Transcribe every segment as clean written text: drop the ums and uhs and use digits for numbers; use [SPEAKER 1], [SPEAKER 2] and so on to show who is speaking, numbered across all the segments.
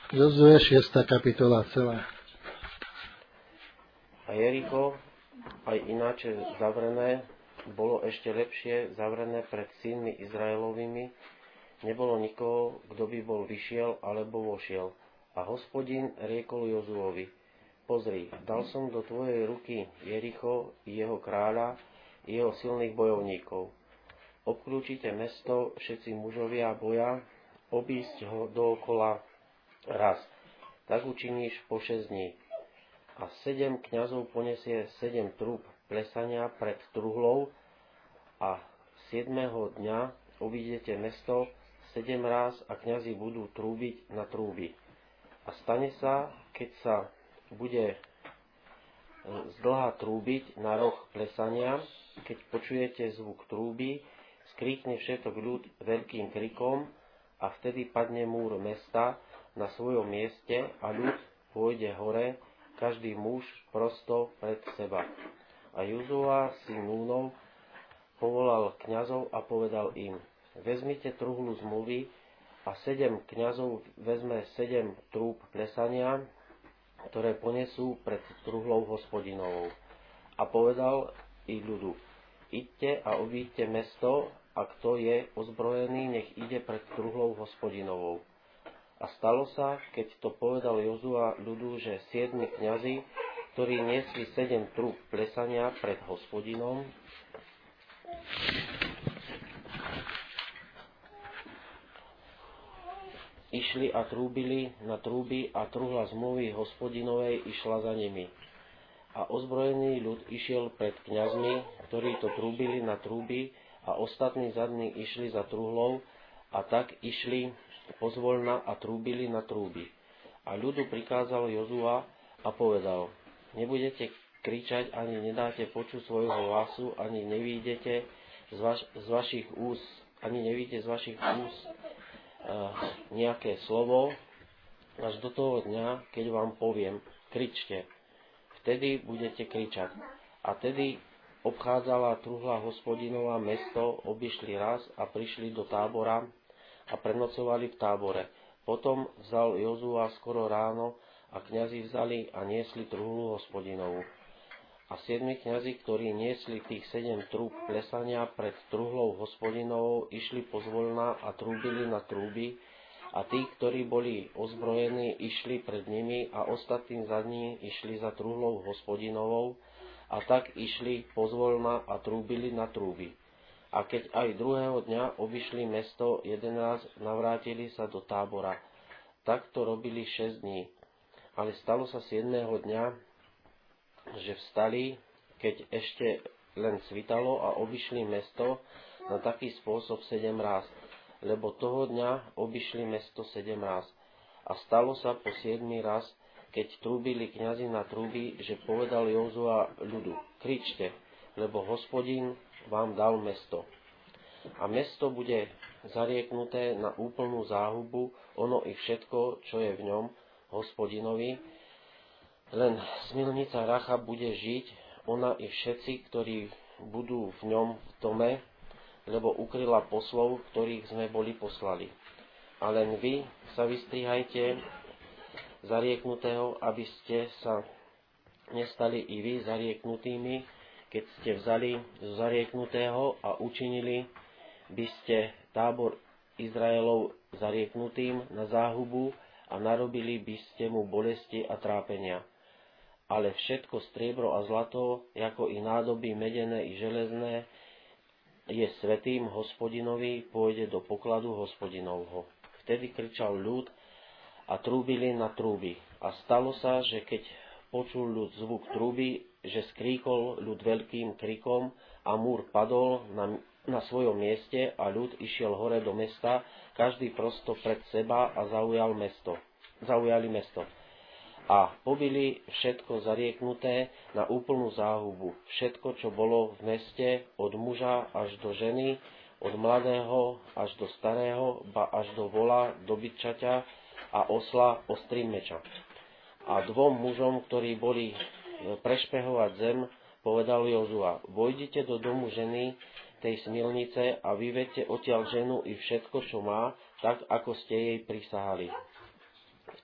[SPEAKER 1] Jozue 6. kapitola celá.
[SPEAKER 2] A Jericho, aj ináče zavrené, bolo ešte lepšie zavrené pred synmi Izraelovými. Nebolo nikoho, kto by bol vyšiel alebo vošiel. A Hospodin riekol Jozuovi: Pozri, dal som do tvojej ruky Jericho, jeho kráľa, jeho silných bojovníkov. Obklúčite mesto, všetci mužovia boja, obísť ho dookola raz. Tak učiníš po 6 dní. A 7 kňazov ponesie 7 trúb plesania pred truhlou a 7. dňa obídete mesto 7 ráz a kňazi budú trúbiť na trúby. A stane sa, keď sa bude zdĺha trúbiť na roh plesania, keď počujete zvuk trúby, skríkne všetok ľud veľkým krikom a vtedy padne múr mesta na svojom mieste a ľud pôjde hore, každý muž prosto pred seba. A Jozua, syn Núnov, povolal kňazov a povedal im: Vezmite truhlu zmluvy a 7 kňazov vezme 7 trúb plesania, ktoré ponesú pred truhlou Hospodinovou. A povedal i ľudu: Idte a obíďte mesto, a kto je ozbrojený, nech ide pred truhlou Hospodinovou. A stalo sa, keď to povedal Jozua ľudu, že 7 kňazi, ktorí niesli 7 trúb plesania pred Hospodinom, išli a trúbili na trúby a truhla zmluvy Hospodinovej išla za nimi. A ozbrojený ľud išiel pred kňazmi, ktorí to trúbili na trúby, a ostatní zadní išli za truhlou a tak išli pozvoľna a trúbili na trúby. A ľudu prikázal Jozua a povedal: Nebudete kričať, ani nedáte počuť svojho hlasu, ani nevídete z vašich úst nejaké slovo, až do toho dňa, keď vám poviem: kričte. Vtedy budete kričať. A tedy obchádzala truhla Hospodinova mesto, obišli raz a prišli do tábora a prenocovali v tábore. Potom vzal Jozua skoro ráno a kňazi vzali a niesli truhlu Hospodinovu. A 7 kňazi, ktorí niesli tých 7 trúb plesania pred truhlou Hospodinovou, išli pozvoľna a trúbili na trúby, a tí, ktorí boli ozbrojení, išli pred nimi a ostatní za ní išli za truhlou Hospodinovou, a tak išli pozvoľna a trúbili na trúby. A keď aj druhého dňa obišli mesto 11, navrátili sa do tábora. Tak to robili 6 dní. Ale stalo sa 7. dňa, že vstali, keď ešte len svitalo, a obišli mesto na taký spôsob 7 ráz, lebo toho dňa obišli mesto 7 ráz. A stalo sa po 7 raz, keď trúbili kňazi na trúby, že povedal Jozua ľudu: kričte, lebo Hospodin vám dal mesto. A mesto bude zarieknuté na úplnú záhubu, ono i všetko, čo je v ňom, Hospodinovi. Len smilnica Racha bude žiť, ona i všetci, ktorí budú v ňom v dome, lebo ukryla poslov, ktorých sme boli poslali. A len vy sa vystrihajte zarieknutého, aby ste sa nestali i vy zarieknutými, keď ste vzali zo zarieknutého a učinili by ste tábor Izraelov zarieknutým na záhubu a narobili by ste mu bolesti a trápenia. Ale všetko striebro a zlato, ako i nádoby medené i železné, je svätým Hospodinovi, pôjde do pokladu Hospodinovho. Vtedy kričal ľud a trúbili na trúby. A stalo sa, že keď počul ľud zvuk trúby, že skríkol ľud veľkým krikom a múr padol na svojom mieste a ľud išiel hore do mesta, každý prosto pred seba, a zaujali mesto. A pobili všetko zarieknuté na úplnú záhubu. Všetko, čo bolo v meste, od muža až do ženy, od mladého až do starého, ba až do vola, dobytčaťa a osla ostrým meča. A 2 mužom, ktorí boli prešpehovať zem, povedal Jozua: vojdite do domu ženy tej smilnice a vyvedte odtiaľ ženu i všetko, čo má, tak ako ste jej prisahali.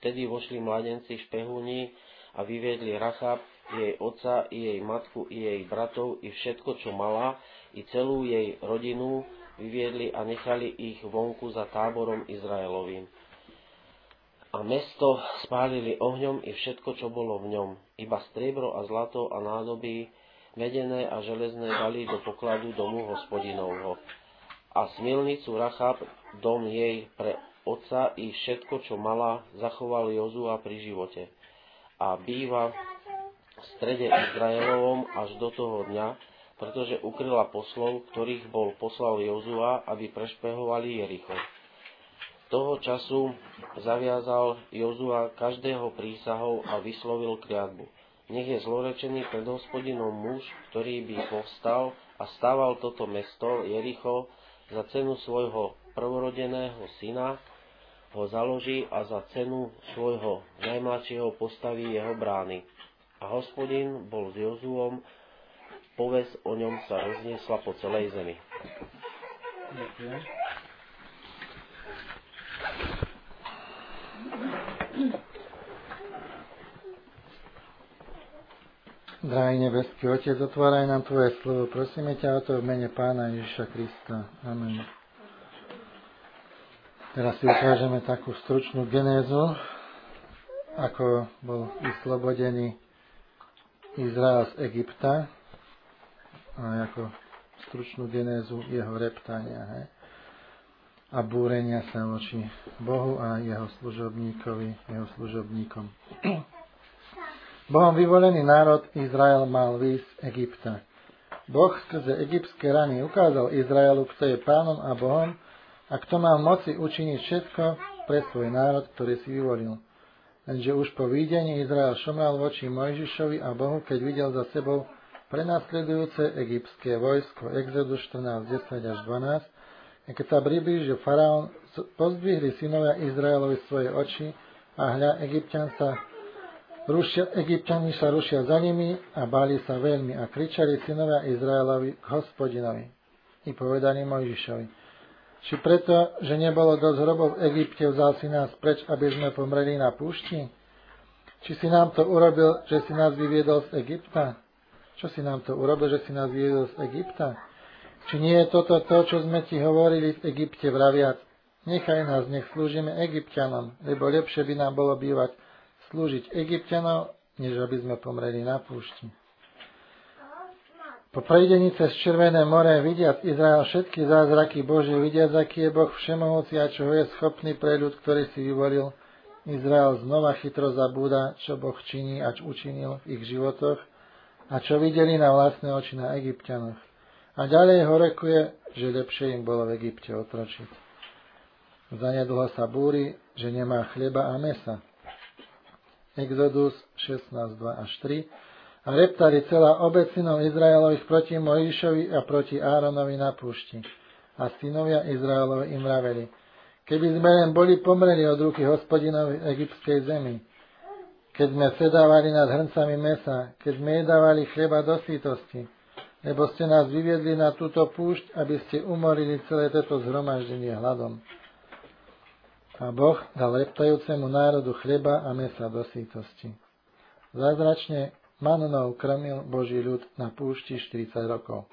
[SPEAKER 2] Vtedy vošli mladenci špehúni a vyviedli Rachab, jej otca, i jej matku, i jej bratov, i všetko, čo mala, i celú jej rodinu vyviedli a nechali ich vonku za táborom Izraelovým. A mesto spálili ohňom i všetko, čo bolo v ňom. Iba striebro a zlato a nádoby, medené a železné dali do pokladu domu Hospodinovho. A smilnicu Rachab, dom jej pre otca i všetko, čo mala, zachoval Jozua pri živote. A býva v strede Izraelovom až do toho dňa, pretože ukryla poslov, ktorých poslal Jozua, aby prešpehovali Jericho. Toho času zaviazal Jozua každého prísahou a vyslovil kliatbu. Nech je zlorečený pred Hospodinom muž, ktorý by povstal a stával toto mesto Jericho za cenu svojho prvorodeného syna, ho založí a za cenu svojho najmladšieho postaví jeho brány. A Hospodin bol s Jozuom, povesť o ňom sa rozniesla po celej zemi.
[SPEAKER 1] Ďakujem. Drahý nebeský Otec, otváraj nám Tvoje slovo. Prosíme ťa o to v mene Pána Ježiša Krista. Amen. Teraz si ukážeme takú stručnú genézu, ako bol vyslobodený Izrael z Egypta, a ako stručnú genézu jeho reptania a búrenia sa voči Bohu a jeho služobníkom. Bohom vyvolený národ Izrael mal výjsť z Egypta. Boh skrze egyptské rany ukázal Izraelu, kto je pánom a Bohom a kto má v moci učiniť všetko pre svoj národ, ktorý si vyvolil. Lenže už po výjdení Izrael šomral voči Mojžišovi a Bohu, keď videl za sebou prenasledujúce egyptské vojsko. Exodus 14, 10 až 12. A keď sa priblížil faraón, pozdvihli synovia Izraelovi svoje oči a hľa, Egypťani sa rušia za nimi a báli sa veľmi a kričali synovia Izraelovi k Hospodinovi. I povedali Mojžišovi: Či preto, že nebolo dosť hrobov v Egypte, vzal si nás preč, aby sme pomreli na púšti? Či si nám to urobil, že si nás vyviedol z Egypta? Čo si nám to urobil, že si nás vyviedol z Egypta? Či nie je toto to, čo sme ti hovorili v Egypte, vraviac: Nechaj nás, nech slúžime Egypťanom, lebo lepšie by nám bolo bývať slúžiť Egypťanov, než aby sme pomreli na púšti. Po prejdení cez Červené more, vidiac Izrael všetky zázraky Božie, vidiac, aký je Boh všemohúci a čoho je schopný pre ľud, ktorý si vyvolil, Izrael znova chytro zabúda, čo Boh činí a čo učinil v ich životoch a čo videli na vlastné oči na Egypťanoch. A ďalej horekuje, že lepšie im bolo v Egypte otročiť. Zanedlho sa búri, že nemá chleba a mesa. Exodus 16, 2 až 3. A reptali celá obec synov Izraelových proti Mojžišovi a proti Áronovi na púšti. A synovia Izraelovi im vraveli: Keby sme len boli pomreli od ruky Hospodinovi v egyptskej zemi, keď sme sedávali nad hrncami mesa, keď sme jedávali chleba do sítosti, lebo ste nás vyviedli na túto púšť, aby ste umorili celé toto zhromaždenie hladom. A Boh dal reptajúcemu národu chleba a mesa do sítosti. Zázračne mannou krmil Boží ľud na púšti 40 rokov.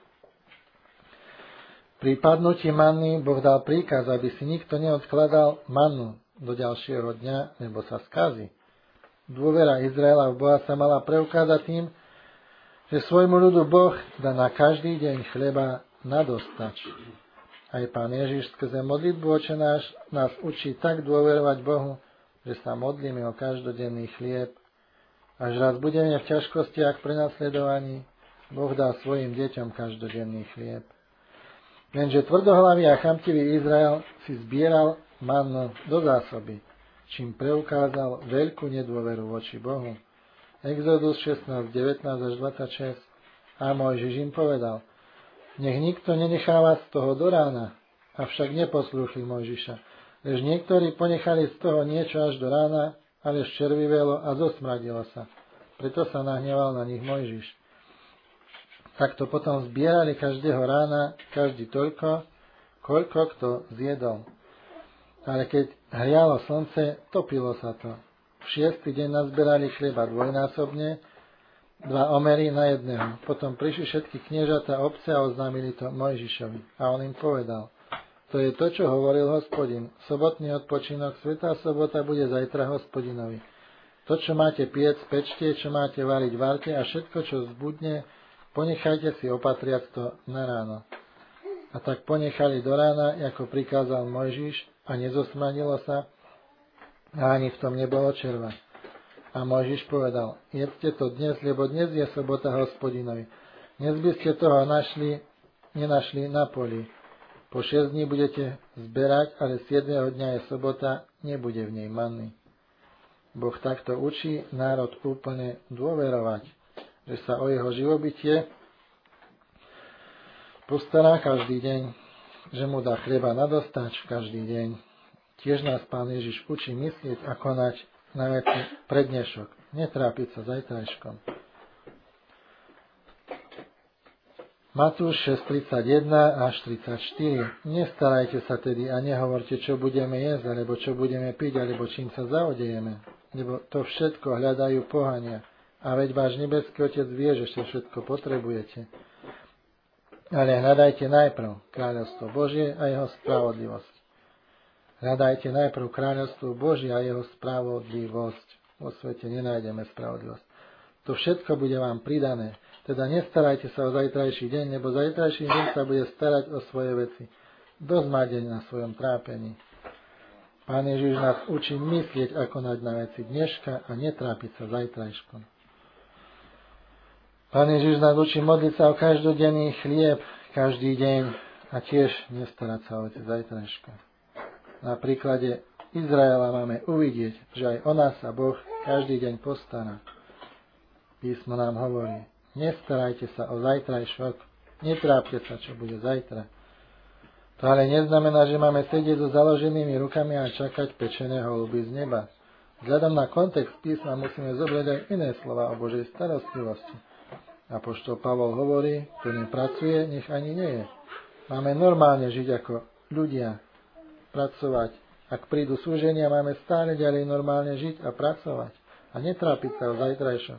[SPEAKER 1] Pri padnutí manny Boh dal príkaz, aby si nikto neodkladal mannu do ďalšieho dňa, lebo sa skazí. Dôvera Izraela v Boha sa mala preukázať tým, že svojmu ľudu Boh dá na každý deň chleba nadostač. Aj Pán Ježiš skrze modlitbu Oče náš nás učí tak dôverovať Bohu, že sa modlíme o každodenný chlieb. Až raz budeme v ťažkostiach prenasledovaní, Boh dá svojim deťom každodenný chlieb. Lenže tvrdohlavý a chamtivý Izrael si zbieral mannu do zásoby, čím preukázal veľkú nedôveru voči Bohu. Exodus 16, 19 až 26. A Mojžiš im povedal: Nech nikto nenecháva z toho do rána. Avšak neposlúchli Mojžiša. Lež niektorí ponechali z toho niečo až do rána, ale ščervivelo a zosmradilo sa. Preto sa nahneval na nich Mojžiš. Takto potom zbierali každého rána, každý toľko, koľko kto zjedol. Ale keď hrialo slnce, topilo sa to. šiestý deň nazberali chleba dvojnásobne, 2 omery na jedného. Potom prišli všetky kniežata obce a oznámili to Mojžišovi. A on im povedal, to je to, čo hovoril Hospodin. Sobotný odpočinok, svätá sobota bude zajtra Hospodinovi. To, čo máte piec, pečte, čo máte variť, varte a všetko, čo zbudne, ponechajte si opatriac to na ráno. A tak ponechali do rána, ako prikázal Mojžiš, a nezosmanilo sa, a ani v tom nebolo červa. A Mojžiš povedal, jedzte to dnes, lebo dnes je sobota Hospodinovi. Dnes by ste toho nenašli na poli. Po 6 dní budete zberať, ale 7. dňa je sobota, nebude v nej manny. Boh takto učí národ úplne dôverovať, že sa o jeho živobytie postará každý deň, že mu dá chleba na dostač každý deň. Tiež nás Pán Ježiš učí myslieť a konať na veci pre dnešok, netrápiť sa zajtrajškom. Matúš 6:31 až 34. Nestarajte sa tedy a nehovorte, čo budeme jesť, alebo čo budeme piť, alebo čím sa zaodejeme, lebo to všetko hľadajú pohania. A veď váš nebeský Otec vie, že všetko potrebujete. Ale hľadajte najprv kráľovstvo Božie a jeho spravodlivosť. Hľadajte najprv kráľovstvo Božie a jeho spravodlivosť. Vo svete nenájdeme spravodlivosť. To všetko bude vám pridané. Teda nestarajte sa o zajtrajší deň, lebo zajtrajší deň sa bude starať o svoje veci. Dosť má deň na svojom trápení. Pán Ježiš nás učí myslieť a konať na veci dneška a netrápiť sa zajtrajškom. Pán Ježiš nás učí modliť sa o každodenný chlieb každý deň a tiež nestarať sa o veci zajtrajška. Na príklade Izraela máme uvidieť, že aj o nás sa Boh každý deň postará. Písmo nám hovorí, nestarajte sa o zajtrajšok, netrápte sa, čo bude zajtra. To ale neznamená, že máme sedieť so založenými rukami a čakať pečené holuby z neba. Vzhľadom na kontext písma musíme zobrať aj iné slova o Božej starostlivosti. Apoštol Pavol hovorí, kto nepracuje, nech ani nie je. Máme normálne žiť ako ľudia, pracovať. Ak prídu súženia, máme stále ďalej normálne žiť a pracovať. A netrápiť sa o zajtrajšok.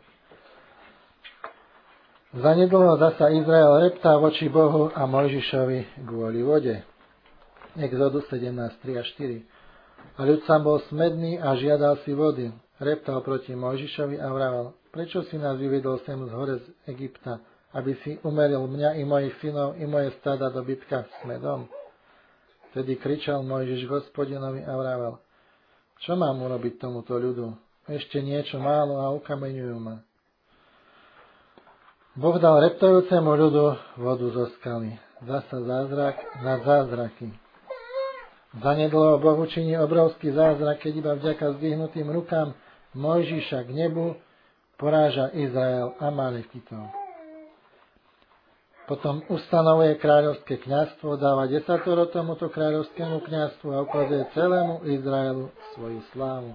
[SPEAKER 1] Zanedlho zasa Izrael reptá voči Bohu a Mojžišovi kvôli vode. Exodus 17:3 a 4. A ľud sám bol smedný a žiadal si vody. Reptal proti Mojžišovi a vravel, prečo si nás vyvedol sem z hore z Egypta, aby si umeril mňa i mojich synov i moje stáda dobytka smedom? Vtedy kričal Mojžiš Hospodinovi a vravel, čo mám urobiť tomuto ľudu? Ešte niečo málo a ukameňujú ma. Boh dal reptajúcemu ľudu vodu zo skaly. Zasa zázrak nad zázraky. Zanedlho Boh učiní obrovský zázrak, keď iba vďaka zdvihnutým rukám Mojžiša k nebu poráža Izrael Amalekitov. Potom ustanovuje kráľovské kňazstvo, dáva desatoro tomuto kráľovskému kňazstvu a ukazuje celému Izraelu svoju slávu.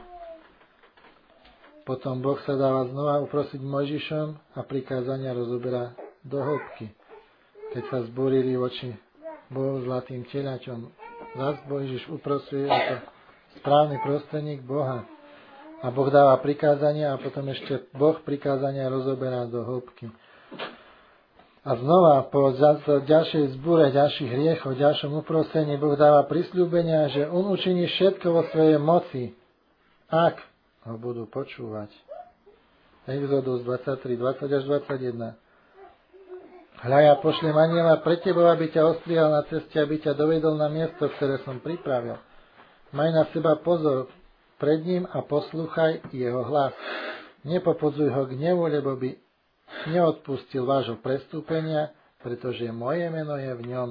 [SPEAKER 1] Potom Boh sa dáva znova uprosiť Mojžišom a prikázania rozoberá do hĺbky. Keď sa zbúrili voči Bohu zlatým telaťom, zas Mojžiš uprosuje ako správny prostredník Boha. A Boh dáva prikázania a potom ešte Boh prikázania rozoberá do hĺbky. A znova po ďalšej zbúre, ďalších hriechoch, ďalšom uprosení Boh dáva prisľúbenia, že on učiní všetko vo svojej moci, ak ho budú počúvať. Exodus 23, 20 až 21. Hľa, ja pošlem anjela pre tebou, aby ťa ostrihal na ceste, aby ťa dovedol na miesto, ktoré som pripravil. Maj na seba pozor pred ním a poslúchaj jeho hlas. Nepopudzuj ho k gnevu, lebo by neodpustil vášho prestúpenia, pretože moje meno je v ňom.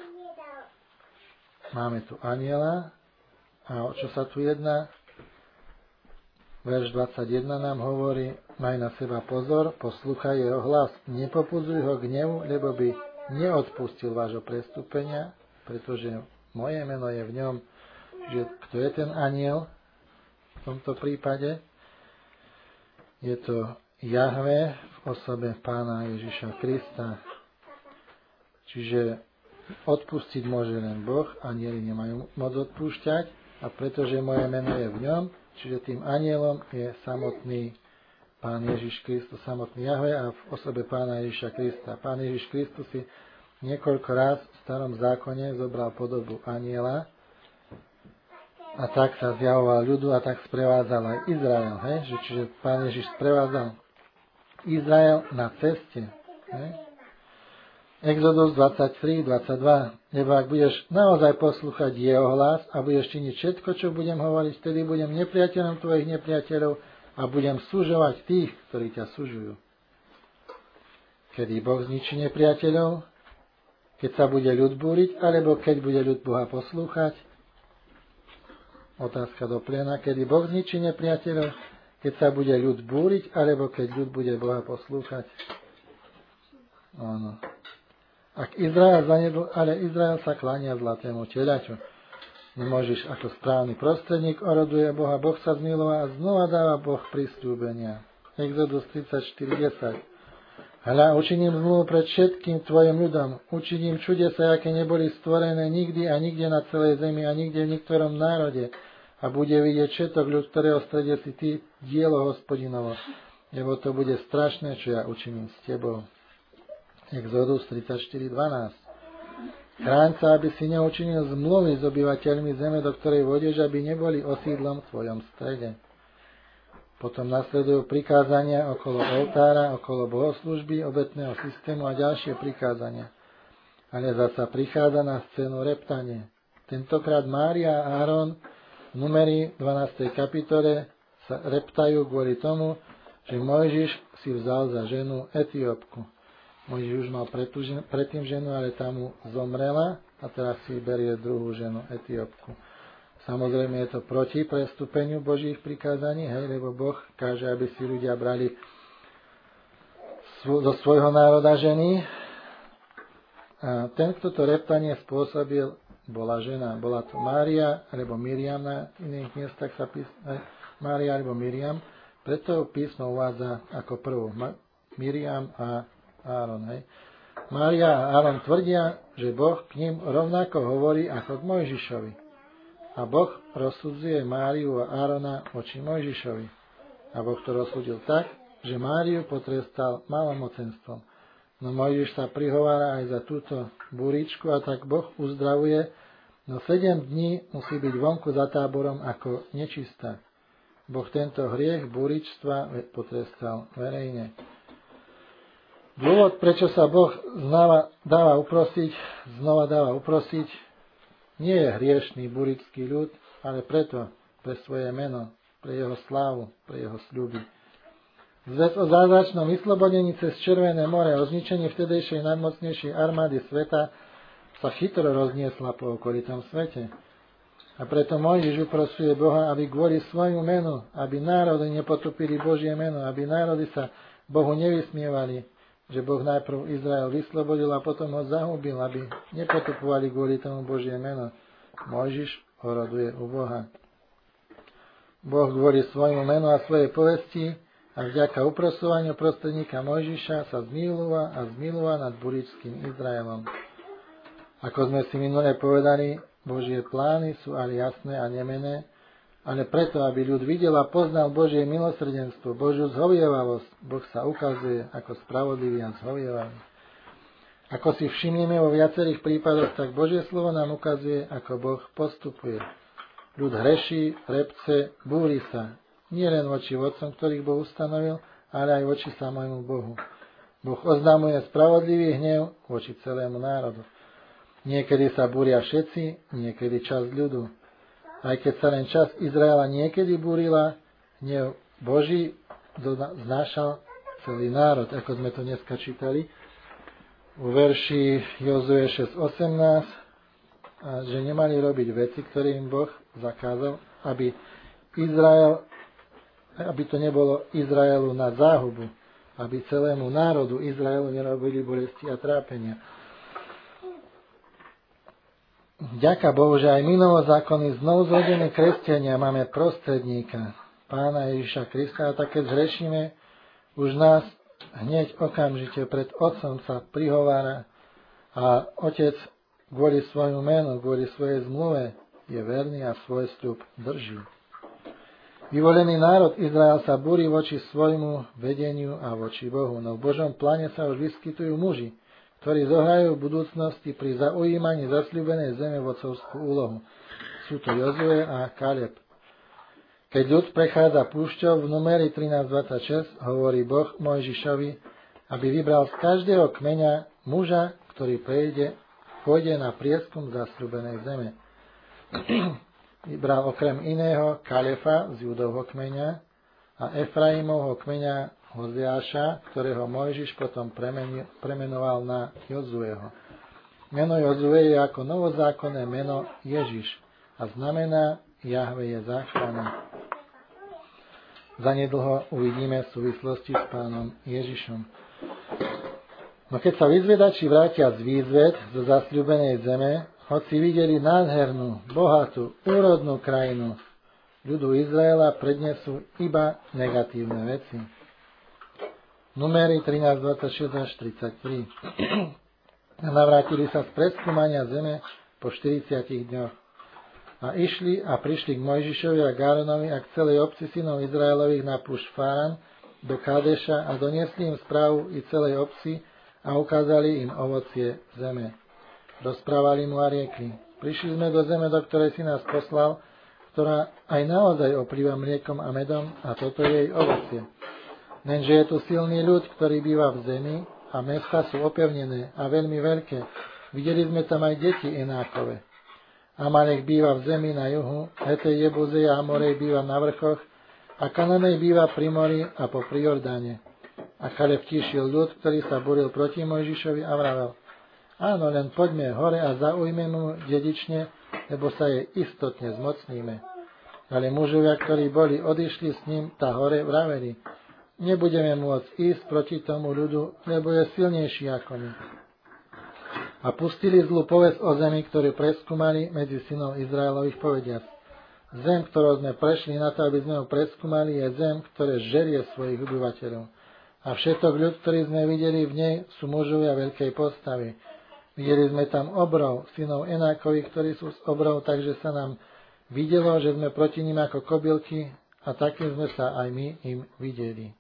[SPEAKER 1] Máme tu anjela. A o čo sa tu jedná? Verš 21 nám hovorí, maj na seba pozor, poslúchaj jeho hlas. Nepopudzuj ho k gnevu, lebo by neodpustil vášho prestúpenia, pretože moje meno je v ňom. Že kto je ten anjel v tomto prípade? Je to Jahve v osobe Pána Ježiša Krista. Čiže odpustiť môže len Boh, anjeli nemajú moc odpúšťať, a pretože moje meno je v ňom, Čiže tým anielom je samotný Pán Ježiš Kristus, samotný Jahve a v osobe Pána Ježiša Krista. Pán Ježiš Kristus si niekoľko raz v starom zákone zobral podobu aniela a tak sa zjavoval ľudu a tak sprevádzal aj Izrael. Čiže Pán Ježiš sprevádzal Izrael na ceste. Exodus 23, 22. Lebo ak budeš naozaj poslúchať jeho hlas a budeš činiť všetko, čo budem hovoriť, vtedy budem nepriateľom tvojich nepriateľov a budem sužovať tých, ktorí ťa sužujú. Kedy Boh zničí nepriateľov, keď sa bude ľud búriť, alebo keď bude ľud Boha poslúchať. Otázka do pléna, kedy Boh zničí nepriateľov, keď sa bude ľud búriť, alebo keď ľud bude Boha poslúchať. Áno. Ak Izrael zanedl, ale Izrael sa kláňa zlatému telaťu. Nemôžeš ako správny prostredník, oroduje Boha, Boh sa zmiloval a znova dáva Boh prisľúbenia. Exodus 34:10. Hľa, učiním zmluvu pred všetkým tvojim ľudom, učiním čudesa, aké neboli stvorené nikdy a nikde na celej zemi a nikde v niektorom národe. A bude vidieť všetok ľud, ktorého strede si ty, dielo Hospodinovo, lebo to bude strašné, čo ja učiním s tebou. Exodus 34:12. Chráň sa, aby si neučinil zmluvy s obyvateľmi zeme, do ktorej vôjdeš, aby neboli osídlom v tvojom strede. Potom nasledujú prikázania okolo oltára, okolo bohoslúžby, obetného systému a ďalšie prikázania. Ale zasa prichádza na scénu reptanie. Tentokrát Mária a Áron v Numeri 12. kapitole sa reptajú kvôli tomu, že Mojžiš si vzal za ženu Etiópku. Mojžiš už mal predtým ženu, ale tá mu zomrela a teraz si berie druhú ženu, Etiópku. Samozrejme je to proti prestúpeniu Božích prikázaní, lebo Boh káže, aby si ľudia brali zo svojho národa ženy. A ten, kto to reptanie spôsobil, bola žena. Bola to Mária, alebo Miriam, na iných miestach sa písme Mária, alebo Miriam. Preto písmo uvádza ako prvú Miriam a Áron. Mária a Áron tvrdia, že Boh k ním rovnako hovorí ako k Mojžišovi. A Boh rozsudzuje Máriu a Árona voči Mojžišovi. A Boh to rozsudil tak, že Máriu potrestal malomocenstvom. No Mojžiš sa prihovára aj za túto búričku a tak Boh uzdravuje, no 7 dní musí byť vonku za táborom ako nečistá. Boh tento hriech búričstva potrestal verejne. Dôvod, prečo sa Boh znova dáva uprosiť, nie je hriešný burický ľud, ale preto, pre svoje meno, pre jeho slávu, pre jeho sľuby. Zvesť o zázračnom vyslobodení cez Červené more, o zničení vtedejšej najmocnejšej armády sveta sa chytro rozniesla po okolitom svete. A preto Mojžiš uprosuje Boha, aby kvôli svojmu menu, aby národy nepotopili Božie meno, aby národy sa Bohu nevysmievali, že Boh najprv Izrael vyslobodil a potom ho zahubil, aby nepotupovali kvôli tomu Božie meno. Mojžiš oroduje u Boha. Boh kvôli svojmu menu a svojej povesti a vďaka uprosovaniu prostredníka Mojžiša sa zmilúva nad buričským Izraelom. Ako sme si minule povedali, Božie plány sú ale jasné a nemenné, ale preto, aby ľud videl a poznal Božie milosrdenstvo, Božiu zhovievavosť, Boh sa ukazuje ako spravodlivý a zhovievavý. Ako si všimneme vo viacerých prípadoch, tak Božie slovo nám ukazuje, ako Boh postupuje. Ľud hreší, repce, búri sa. Nie len voči vodcom, ktorých Boh ustanovil, ale aj voči samému Bohu. Boh oznamuje spravodlivý hnev voči celému národu. Niekedy sa búria všetci, niekedy časť ľudu. Aj keď sa len časť Izraela niekedy búrila, hnev Boží znášal celý národ, ako sme to dneska čítali v verši Jozue 6.18, že nemali robiť veci, ktoré im Boh zakázal, aby to nebolo Izraelu na záhubu, aby celému národu Izraelu nerobili bolesti a trápenia. Vďaka Bohu, že aj minovozákonní znovuzrodení kresťania máme prostredníka, Pána Ježiša Krista, a tak keď zhrešíme, už nás hneď okamžite pred Otcom sa prihovára a Otec kvôli svojmu menu, kvôli svojej zmluve je verný a svoj sľub drží. Vyvolený národ Izrael sa búri voči svojmu vedeniu a voči Bohu, no v Božom pláne sa už vyskytujú muži, ktorí zohrajú v budúcnosti pri zaujímaní zasľúbenej zeme vodcovskú úlohu. Sú to Jozue a Kaleb. Keď ľud prechádza púšťou, v Numeri 13.26 hovorí Boh Mojžišovi, aby vybral z každého kmeňa muža, ktorý pôjde na prieskum zasľúbenej zeme. Vybral okrem iného Kalefa z Judovho kmeňa a Efraimovho kmeňa Hozeáša, ktorého Mojžiš potom premenoval na Jozueho. Meno Jozue je ako novozákonné meno Ježiš a znamená Jahve je záchrana. Zanedlho uvidíme v súvislosti s pánom Ježišom. No keď sa vyzvedači vrátia z výzved zo zasľúbenej zeme, hoci videli nádhernú, bohatú, úrodnú krajinu, ľudu Izraela prednesú iba negatívne veci. Numeri 13.26-33. Navrátili sa z preskúmania zeme po 40 dňoch. A išli a prišli k Mojžišovi a Áronovi a k celej obci synov Izraelových na púšť Fáran do Kádeša a doniesli im správu i celej obci a ukázali im ovocie zeme. Rozprávali mu a riekli: Prišli sme do zeme, do ktorej si nás poslal, ktorá aj naozaj oplýva mliekom a medom a toto je jej ovocie. Lenže je tu silný ľud, ktorý býva v zemi a mesta sú opevnené a veľmi veľké. Videli sme tam aj deti Enákove. Amalek býva v zemi na juhu, Hetej, Jebuzej a Amorej býva na vrchoch a Kananej býva pri mori a po Jordáne. A Kaleb tíšil ľud, ktorý sa boril proti Mojžišovi a vravel: Áno, len poďme hore a zaujmeme mu dedične, lebo sa jej istotne zmocníme. Ale mužovia, ktorí boli odišli s ním, tá hore vraveli: Nebudeme môcť ísť proti tomu ľudu, lebo je silnejší ako my. A pustili zlú povesť o zemi, ktorú preskúmali medzi synov Izraelových, povediac: Zem, ktorou sme prešli na to, aby sme ho preskúmali, je zem, ktoré žerie svojich obyvateľov. A všetok ľud, ktorý sme videli v nej, sú mužovia veľkej postavy. Videli sme tam obrov, synov Enákových, ktorí sú z obrov, takže sa nám videlo, že sme proti nim ako kobylky a takým sme sa aj my im videli.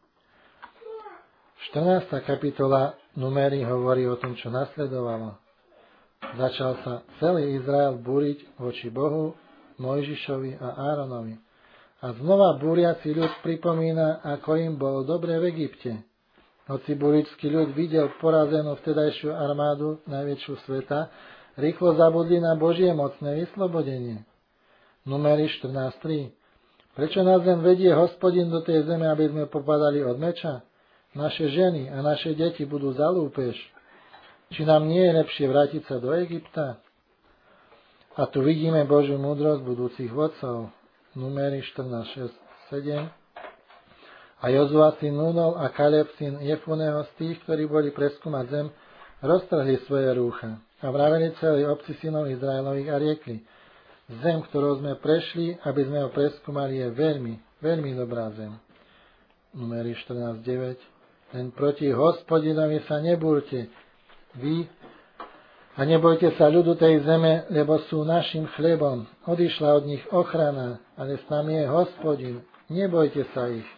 [SPEAKER 1] 14. kapitola Numeri hovorí o tom, čo nasledovalo. Začal sa celý Izrael búriť voči Bohu, Mojžišovi a Áronovi. A znova búriaci ľud pripomína, ako im bolo dobre v Egypte. Hoci búričský ľud videl porazenú vtedajšiu armádu, najväčšiu sveta, rýchlo zabudli na Božie mocné vyslobodenie. Numeri 14.3. Prečo nás len vedie Hospodin do tej zeme, aby sme popadali od meča? Naše ženy a naše deti budú za lúpež. Či nám nie je lepšie vrátiť sa do Egypta? A tu vidíme Božiu múdrosť budúcich vodcov. Numeri 14.6-7. A Jozua syn Núnov a Kaleb syn Jefuneho z tých, ktorí boli preskúmať zem, roztrhli svoje rúcha a vraveli celej obci synov Izraelových a riekli: Zem, ktorou sme prešli, aby sme ho preskúmali, je veľmi, veľmi dobrá zem. Numeri 14.9. Len proti Hospodinovi sa nebúrte vy a nebojte sa ľudu tej zeme, lebo sú našim chlebom. Odišla od nich ochrana, ale s nami je Hospodin. Nebojte sa ich.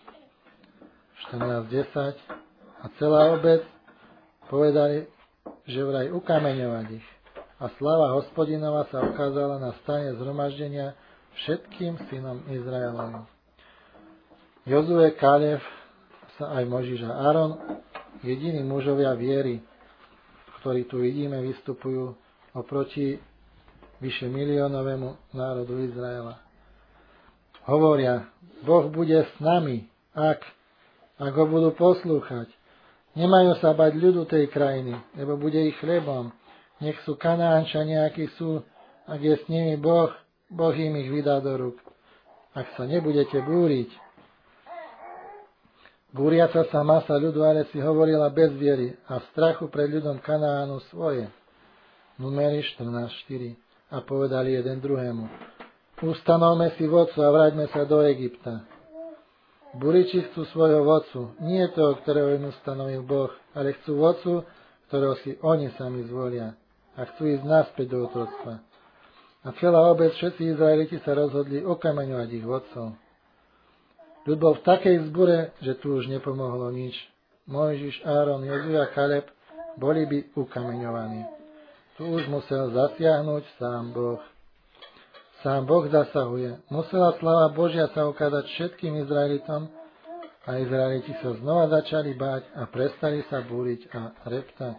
[SPEAKER 1] 14.10. A celá obec povedali, že vraj ukameňovať ich. A sláva Hospodinova sa ukázala na stane zhromaždenia všetkým synom Izraelovým. Jozue, Kaleb sa aj Mojžiš a Áron, jediní mužovia viery, ktorí tu vidíme, vystupujú oproti vyše miliónovému národu Izraela. Hovoria: Boh bude s nami, ak ho budú poslúchať. Nemajú sa bať ľudu tej krajiny, lebo bude ich chlebom. Nech sú Kanánčania, akí sú, ak je s nimi Boh, Boh im ich vydá do rúk. Ak sa nebudete búriť. Búriaca sa masa ľudu ale si hovorila bez viery a v strachu pred ľudom Kanánu svoje. Numeri 14.4. A povedali jeden druhému: Ustanovme si vodcu a vráťme sa do Egypta. Búriči chcú svojho vodcu, nie toho, ktorého im ustanovil Boh, ale chcú vodcu, ktorého si oni sami zvolia a chcú ísť naspäť do otroctva. A celá obec, všetci Izraeliti sa rozhodli okameňovať ich vodcov. Ľud bol v takej zbure, že tu už nepomohlo nič. Mojžiš, Áron, Jozua, Kaleb boli by ukameňovaní. Tu už musel zasiahnuť sám Boh. Sám Boh zasahuje. Musela sláva Božia sa ukázať všetkým Izraelitom a Izraeliti sa znova začali báť a prestali sa búriť a reptať.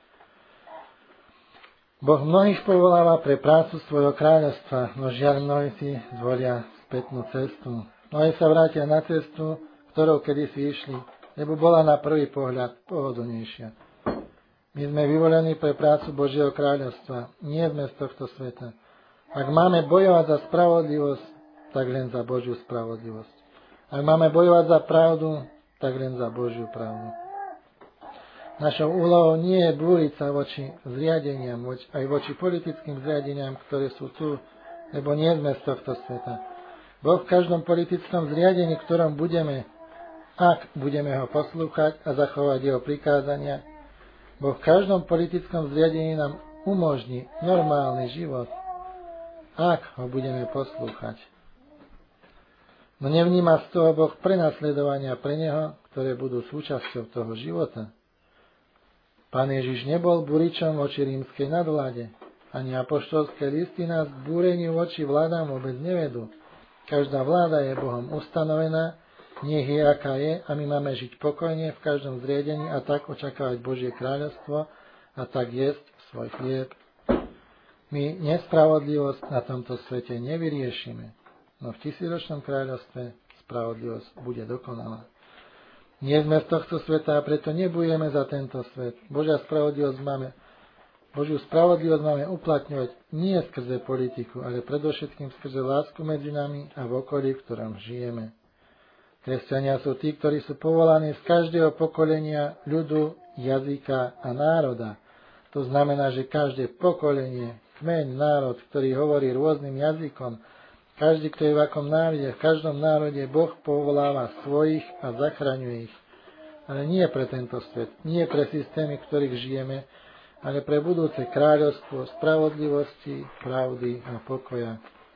[SPEAKER 1] Boh mnohých povoláva pre prácu svojho kráľovstva, no žiaľ mnohí si zvolia spätnú cestu. Mnohí sa vrátia na cestu, ktorou kedysi išli, lebo bola na prvý pohľad pohodlnejšia. My sme vyvolení pre prácu Božieho kráľovstva, nie sme z tohto sveta. Ak máme bojovať za spravodlivosť, tak len za Božiu spravodlivosť. Ak máme bojovať za pravdu, tak len za Božiu pravdu. Našou úlohou nie je búriť sa voči zriadeniam, aj voči politickým zriadeniam, ktoré sú tu, lebo nie sme z tohto sveta. Boh v každom politickom zriadení, v ktorom budeme, ak budeme ho poslúchať a zachovať jeho prikázania, Boh v každom politickom zriadení nám umožní normálny život, ak ho budeme poslúchať. No nevníma z toho Boh prenasledovania pre neho, ktoré budú súčasťou toho života. Pán Ježiš nebol buričom voči rímskej nadvláde. Ani apoštolské listy nás k búreniu voči vládám vôbec nevedú. Každá vláda je Bohom ustanovená, nech je aká je, a my máme žiť pokojne v každom zriadení a tak očakávať Božie kráľovstvo a tak jesť svoj chlieb. My nespravodlivosť na tomto svete nevyriešime, no v tisícročnom kráľovstve spravodlivosť bude dokonalá. Nie sme z tohto sveta a preto nebojujeme za tento svet. Božiu spravodlivosť máme uplatňovať nie skrze politiku, ale predovšetkým skrze lásku medzi nami a v okolí, v ktorom žijeme. Kresťania sú tí, ktorí sú povolaní z každého pokolenia, ľudu, jazyka a národa. To znamená, že každé pokolenie, kmeň, národ, ktorý hovorí rôznym jazykom, každý, kto je v akom národe, v každom národe Boh povoláva svojich a zachraňuje ich. Ale nie pre tento svet, nie pre systémy, v ktorých žijeme, ale pre budúce kráľovstvo spravodlivosti, pravdy a pokoja.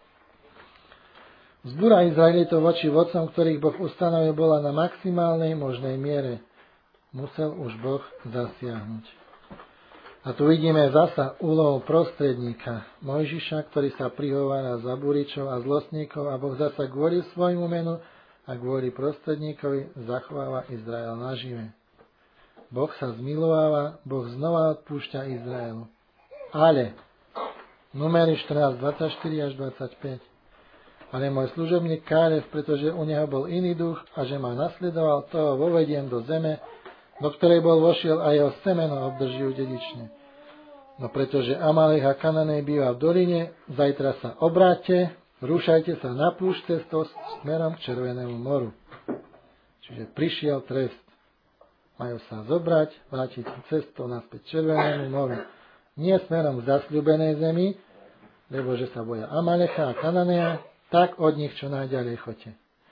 [SPEAKER 1] Zbúra Izraelitov voči vodcom, ktorých Boh ustanovil, bola na maximálnej možnej miere. Musel už Boh zasiahnuť. A tu vidíme zasa úlohu prostredníka Mojžiša, ktorý sa prihovára za búričov a zlostníkov, a Boh zasa kvôli svojmu menu a kvôli prostredníkovi zachováva Izrael nažive. Boh sa zmilováva, Boh znova odpúšťa Izraelu. Ale, Númery 14, 24 až 25. Ale môj služobník Kálev, pretože u neho bol iný duch a že ma nasledoval, toho vovediem do zeme, do ktorej bol vošiel, a jeho semeno obdrží dedične. No pretože Amalek a Kananej býva v doline, zajtra sa obráťte, rúšajte sa na púšť cestou smerom k Červenému moru. Čiže prišiel trest. Majú sa zobrať, vrátiť cestou naspäť Červenému moru. Nie smerom k zasľúbenej zemi, lebo že sa boja Amalecha a Kananeja, tak od nich čo najďalej choďte.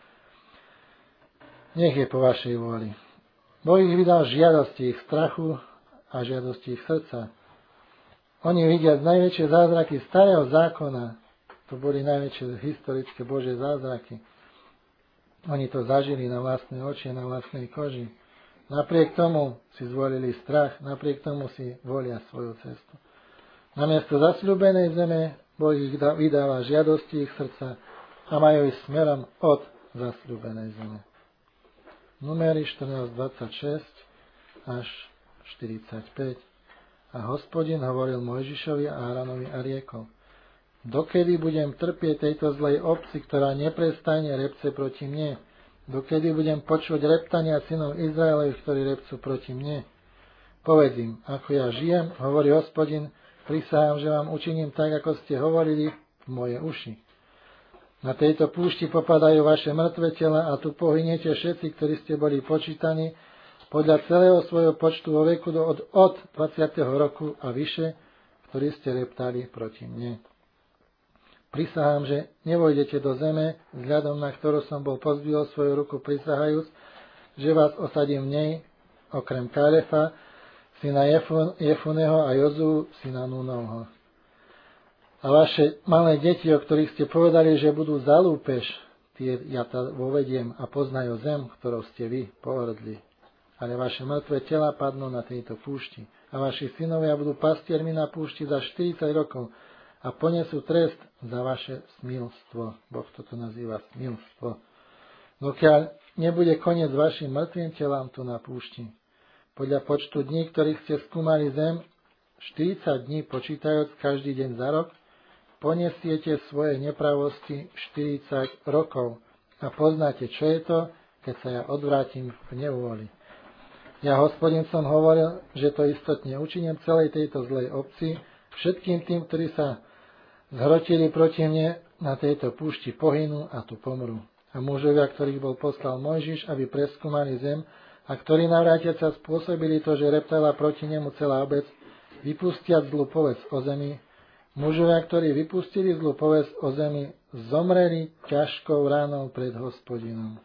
[SPEAKER 1] Nech je po vašej vôli. Boh ich vydal žiadosti ich strachu a žiadosti ich srdca. Oni vidia najväčšie zázraky starého zákona. To boli najväčšie historické Božie zázraky. Oni to zažili na vlastné oči, na vlastnej koži. Napriek tomu si zvolili strach, napriek tomu si volia svoju cestu. Namiesto zasľúbenej zeme Boh ich vydáva žiadosti ich srdca a majú ísť smerom od zasľúbenej zeme. Númery 14:26 až 45. A Hospodin hovoril Mojžišovi a Áronovi a riekol: Dokedy budem trpieť tejto zlej obci, ktorá neprestajne repce proti mne? Dokedy budem počuť reptania synov Izraelových, ktorí repcú proti mne? Povedz im, ako ja žijem, hovorí Hospodin, prisahám, že vám učiním tak, ako ste hovorili v moje uši. Na tejto púšti popadajú vaše mŕtve tela a tu pohynete všetci, ktorí ste boli počítaní podľa celého svojho počtu vo veku od 20. roku a vyše, ktorí ste reptali proti mne. Prisahám, že nevojdete do zeme, vzhľadom na ktorú som bol pozdvihol svoju ruku prisahajúc, že vás osadím v nej, okrem Kálefa, syna Jefuneho a Jozuu, syna Núnovho. A vaše malé deti, o ktorých ste povedali, že budú za lúpež, ja to vovediem a poznajú zem, ktorou ste vy pohrdli. Ale vaše mŕtve tela padnú na tejto púšti a vaši synovia budú pastiermi na púšti za 40 rokov a ponesú trest za vaše smilstvo. Boh toto nazýva smilstvo. Dokiaľ nebude koniec vašim mŕtvým telám tu na púšti. Podľa počtu dní, ktorých ste skúmali zem, 40 dní počítajúc každý deň za rok, poniesiete svoje nepravosti 40 rokov a poznáte, čo je to, keď sa ja odvrátim v nevôli. Ja, Hospodin, som hovoril, že to istotne učiniem celej tejto zlej obci, všetkým tým, ktorí sa zhrotili proti mne na tejto púšti, pohynú a tu pomrú. A mužovia, ktorých bol poslal Mojžiš, aby preskúmali zem, a ktorí navrátiac sa spôsobili to, že reptala proti nemu celá obec, vypustiac zlú povesť o zemi, mužovia, ktorí vypustili zlú povesť o zemi, zomreli ťažkou ránou pred Hospodinom.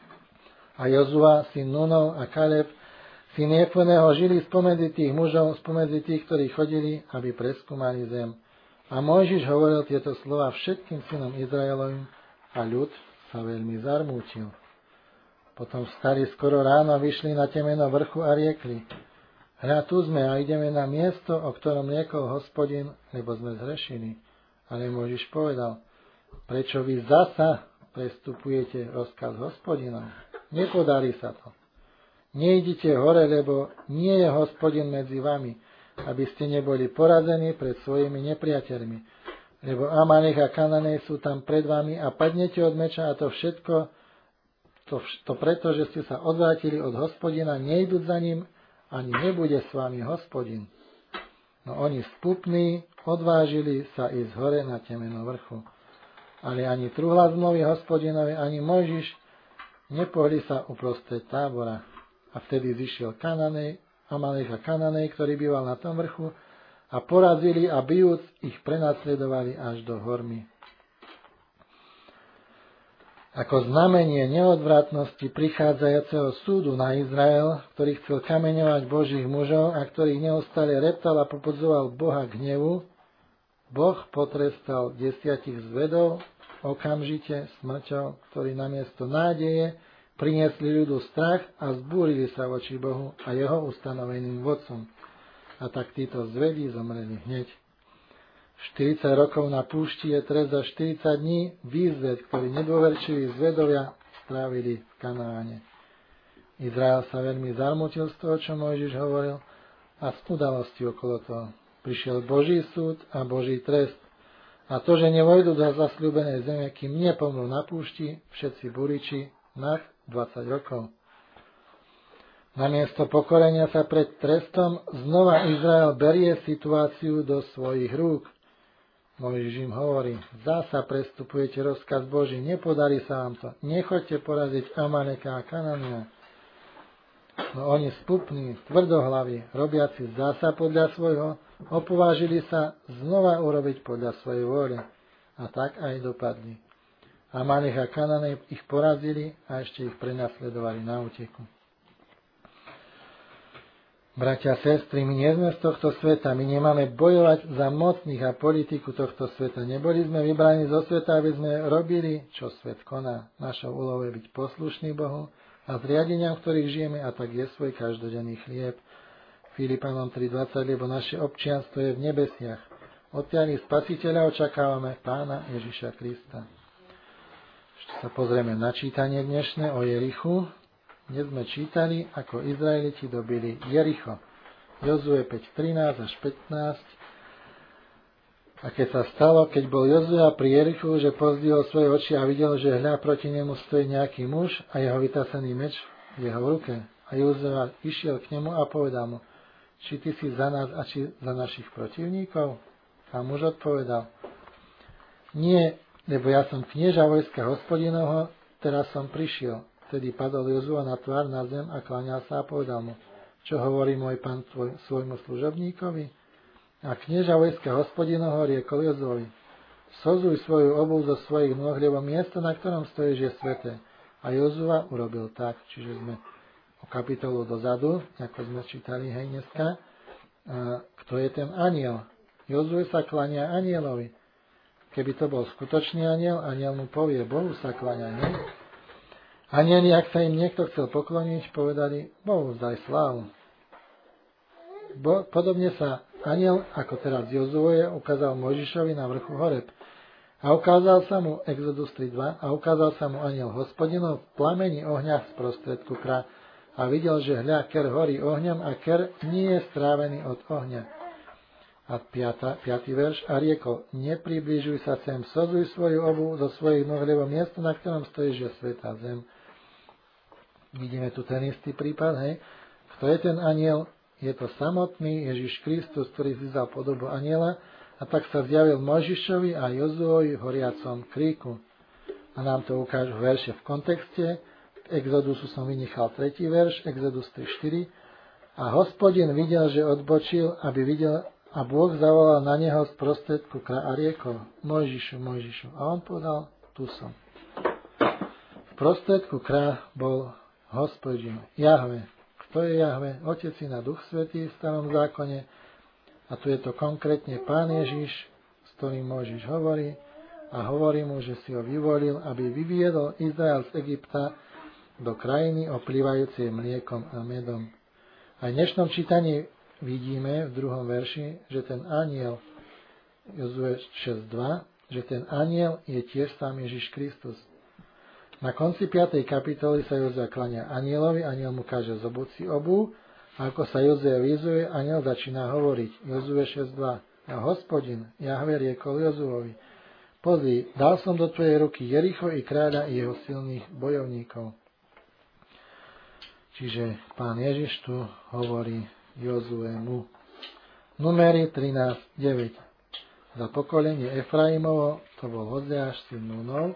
[SPEAKER 1] A Jozua, syn Nunov, a Kaleb, syn Jefuneho, žili spomedzi tých mužov, spomedzi tých, ktorí chodili, aby preskúmali zem. A Mojžiš hovoril tieto slova všetkým synom Izraelovým a ľud sa veľmi zarmútil. Potom vstali skoro ráno, vyšli na temeno vrchu a riekli: Hľa, tu sme a ideme na miesto, o ktorom riekol Hospodin, lebo sme zhrešili. Ale Mojžiš povedal: Prečo vy zasa prestupujete rozkaz Hospodinov? Nepodarí sa to. Nejdite hore, lebo nie je Hospodin medzi vami, aby ste neboli porazení pred svojimi nepriateľmi. Lebo Amalek a Kananej sú tam pred vami a padnete od meča, a to všetko, to preto, že ste sa odvrátili od Hospodina, nejdú za ním, ani nebude s vami Hospodin. No oni spupní odvážili sa ísť hore na temeno vrchu. Ale ani truhla zmluvy Hospodinovi, ani Mojžiš nepohli sa uprostred tábora. A vtedy zišiel Amalek a Kananej, ktorý býval na tom vrchu, a porazili a bijúc ich prenasledovali až do Hormy. Ako znamenie neodvratnosti prichádzajúceho súdu na Izrael, ktorý chcel kameňovať Božích mužov a ktorých neustále reptal a popudzoval Boha k hnevu, Boh potrestal 10 zvedov okamžite smrťou, ktorí namiesto nádeje priniesli ľudu strach a zbúrili sa voči Bohu a jeho ustanoveným vodcom. A tak títo zvedi zomreli hneď. 40 rokov na púšti je trest za 40 dní výzved, ktorí nedôverčiví zvedovia strávili v Kanáne. Izrael sa veľmi zarmutil z toho, čo Mojžiš hovoril, a z udalosti okolo toho. Prišiel Boží súd a Boží trest. A to, že nevojdu do zasľúbenej zeme, kým nepomrú na púšti všetci buriči nad 20 rokov. Namiesto pokorenia sa pred trestom znova Izrael berie situáciu do svojich rúk. Mojžiš im hovorí: Zasa prestupujete rozkaz Boží, nepodarí sa vám to. Nechoďte poraziť Amaleka a Kanania. No oni spupní, tvrdohlaví, robiaci zasa podľa svojho, opovážili sa znova urobiť podľa svojej vôle. A tak aj dopadli. Amalek a Kananej ich porazili a ešte ich prenasledovali na úteku. Bratia a sestry, my nie sme z tohto sveta, my nemáme bojovať za mocných a politiku tohto sveta. Neboli sme vybraní zo sveta, aby sme robili, čo svet koná. Našou úlohou je byť poslušný Bohu a zriadeniam, v ktorých žijeme, a tak je svoj každodenný chlieb. Filipanom 3:20, lebo naše občianstvo je v nebesiach. Odtiaľ Spasiteľa očakávame, Pána Ježiša Krista. Ešte sa pozrieme na čítanie dnešné o Jerichu. Dnes sme čítali, ako Izraeliti dobili Jericho. Jozue 5:13 až 15. A keď sa stalo, keď bol Jozue pri Jerichu, že pozdvihol svoje oči a videl, že hľa proti nemu stojí nejaký muž a jeho vytasený meč v jeho ruke. A Jozue išiel k nemu a povedal mu: Či ty si za nás a či za našich protivníkov? A muž odpovedal: Nie, lebo ja som knieža vojska Hospodinovho, teraz som prišiel. Vtedy padol Jozua na tvár na zem a kláňal sa a povedal mu: Čo hovorí môj pán svojmu služobníkovi? A knieža vojska Hospodinovho riekol Jozuovi: Sozuj svoju obuv zo svojich nôh, lebo miesto, na ktorom stojíš, je sväté. A Jozua urobil tak, čiže sme o kapitolu dozadu, ako sme čítali dneska. Kto je ten anjel? Jozue sa kláňa anjelovi. keby to bol skutočný anjel, anjel mu povie, Bohu sa kláňaj, ne? Anjeli, ak sa im niekto chcel pokloniť, povedali, Bohu zdaj slávu. Podobne sa anjel, ako teraz Jozue, ukázal Mojžišovi na vrchu Horeb. A ukázal sa mu, Exodus 3.2, a ukázal sa mu anjel Hospodinov v plameni ohňa z prostredku kra. A videl, že hľa, ker horí ohňom a ker nie je strávený od ohňa. A 5. verš, a riekol, nepriblížuj sa sem, sozuj svoju obu zo svojich noh, lebo miesto, na ktorom stojíš, je svätá zem. Vidíme tu ten istý prípad, hej. Kto je ten anjel? Je to samotný Ježiš Kristus, ktorý získal podobu anjela, a tak sa zjavil Mojžišovi a Jozuovi v horiacom kríku. A nám to ukážu verše v kontexte. V Exodusu som vynechal 3. verš, Exodus 3.4. A Hospodin videl, že odbočil, aby videl, a Boh zavolal na neho z prostredku kra a riekol, Mojžišu, Mojžišu. A on povedal, tu som. V prostredku kra bol Hospodin, Jahve. Kto je Jahve? Otec, Syn a Duch Svätý v starom zákone. A tu je to konkrétne Pán Ježiš, s ktorým Mojžiš hovorí, a hovorí mu, že si ho vyvolil, aby vyviedol Izrael z Egypta do krajiny oplývajúcej mliekom a medom. A v dnešnom čítaní vidíme v 2. verši, že ten anjel, Jozue 6.2, že ten anjel je tiež sám Ježiš Kristus. Na konci 5. kapitoly sa Jozue kláňa anjelovi, anjel mu káže zobuť si obu, a ako sa Jozue vyzuje, anjel začína hovoriť. Jozue 6.2. A Hospodin, Jahve, riekol Jozuovi, pozri, dal som do tvojej ruky Jericho i kráľa i jeho silných bojovníkov. Čiže Pán Ježiš tu hovorí Jozuemu. Numery 13.9. Za pokolenie Efraimovo to bol Hozeáš, syn Núnov.